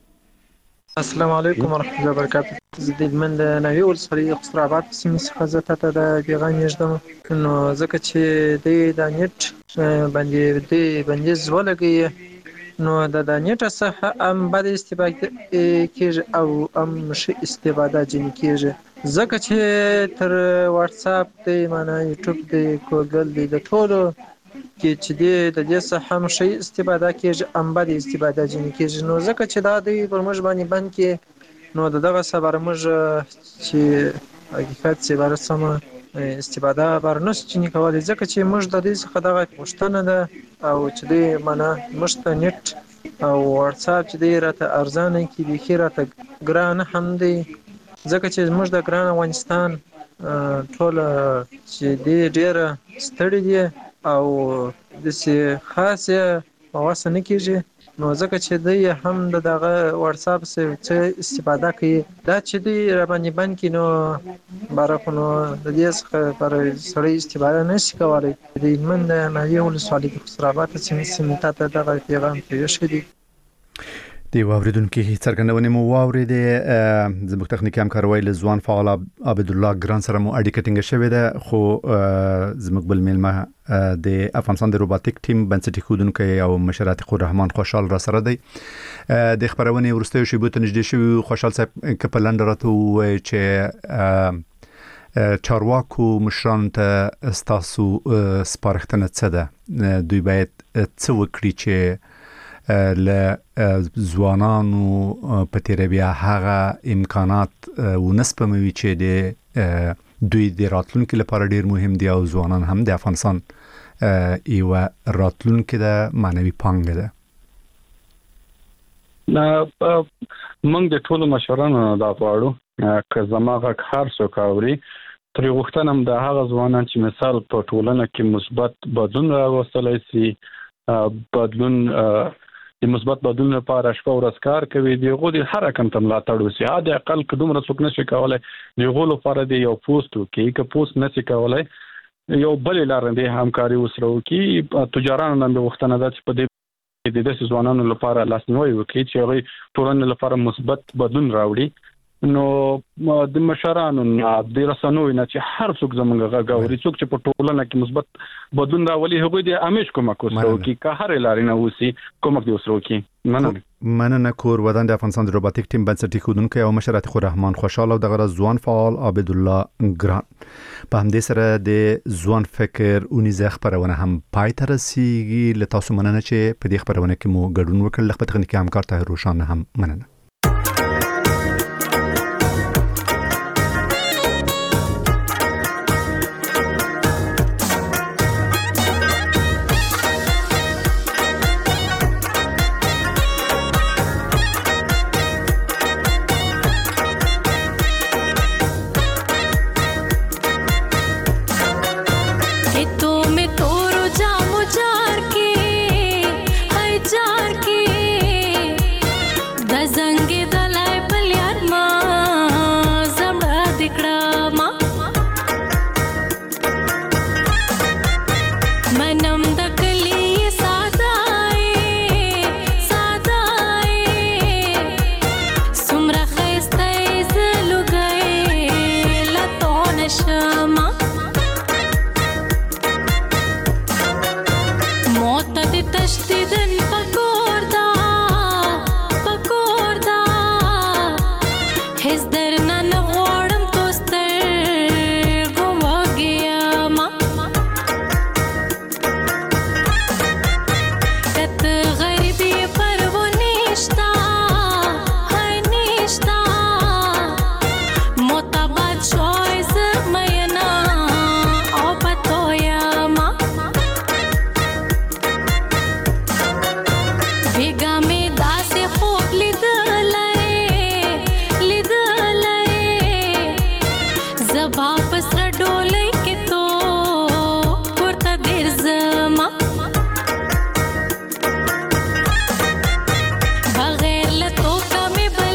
السلام علیکم ورحمت الله وبرکاته زه د من د نوی ولسوالۍ قصر آباد سیمې څخه زه ته د پیغام یږدم نو ځکه چې د د نت باندې د بندیز ولګي نو د د نت څخه هم بد استفاده کیږي او هم ښه استفاده جن کیږي ځکه چې تر واتس اپ د معنا یوټیوب د ګوګل د ټولو کې چې د دې څخه هم شي استفاده کېږي هم بد استفاده جنې کېږي. نو ځکه چې دا دوی پر موږ باندې بند کې نو دغه سبا موږ چې حقیقت چې بر سم استفاده بر نس چې کولای ځکه چې موږ د دې څخه دغه پښتنه ده او چې دې معنا مشته نت او واتس اپ چې دې راته ارزانه کې د خیرته ګران هم دی ځکه چې موږ د ګران افغانستان ټول چې دې ډیره ستړي دي او د سي خاصه واسه نه کیږي. نو ځکه چې دوی هم دغه واتس اپ څخه استفاده کوي دا چې دوی را باندې بند کینو بارکونو د دې څخه پر سړی استفاده نشي کولای. د من نه یو ولسوالۍ کې خسرابات چې سیمه ته دغه پیغام پیښ دی. دی واوریدونکو څرګندونه مو واورېده زموږ تخنیکی همکاروي له ځوان فعال عبد الله ګران سره مو اړیکه ټینګه شوې ده خو زموږ بل میلمه د افغانستان د روباتیک ټیم بنسټي خودونکو او مشرات خو رحمان خوشحال را سره دی. د خبرونه ورسته شی بوت نږدې شوی خوشحال صاحب کپلند راته وای چې چارواکو مشران ته استاسو سپارښتنه څه ده دوی باید څه وکړي چې ل ځوانانو په تیربیا هغه امکانات ونسپموي چې د دوی د راتلونکو لپاره ډیر مهم دي او ځوانان هم د افغانستان یو راتلونکو د معنوي پانګه ده. نه موږ د ټولو مشورانو دا غواړو که زماغه هر څوک اوري تر غوښتنه هم د هغه ځوانان چې مثال په ټولنه کې مثبت بدلون راوستلای شي بدلون د مثبت بدلون لپاره شپه ورځ کار کوي دی غو د هر رقم ته ملاتړ وسی عادي اقل کدوم رسوک نشي کولای دی غو لپاره دی یو پوسټ کې کې پوسټ نشي کولای یو بل لارنده همکاري وسرو کې تجارانو نن وختونه د په دې د دې ځوانانو لپاره لاسنیوي وکړي چې هغه ټولنې لپاره مثبت بدلون راوړي. نو د مشرانو د رسنوي نه چې هر څوک زمونږ غاوري څوک چې په ټولنه کې مثبت بدلون راولي هغه د امیش کومک وسرو کې که هر لاري نه وسی کومک دی وسرو کې مننه مننه کور ودان د افغانستان د روباتیک ټیم بنسټي خودونکو او مشرات خو رحمان خوشحال او دغه ځوان فعال عبد الله ګران په همدې سره د ځوان فکر اونیزه خبرونه هم پای ته رسیږي. له تاسو مننه چې په دې خبرونه کې مو ګډون وکړل. خپل تخنیکی همکار ته روشان هم مننه.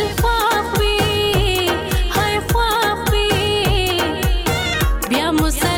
Musa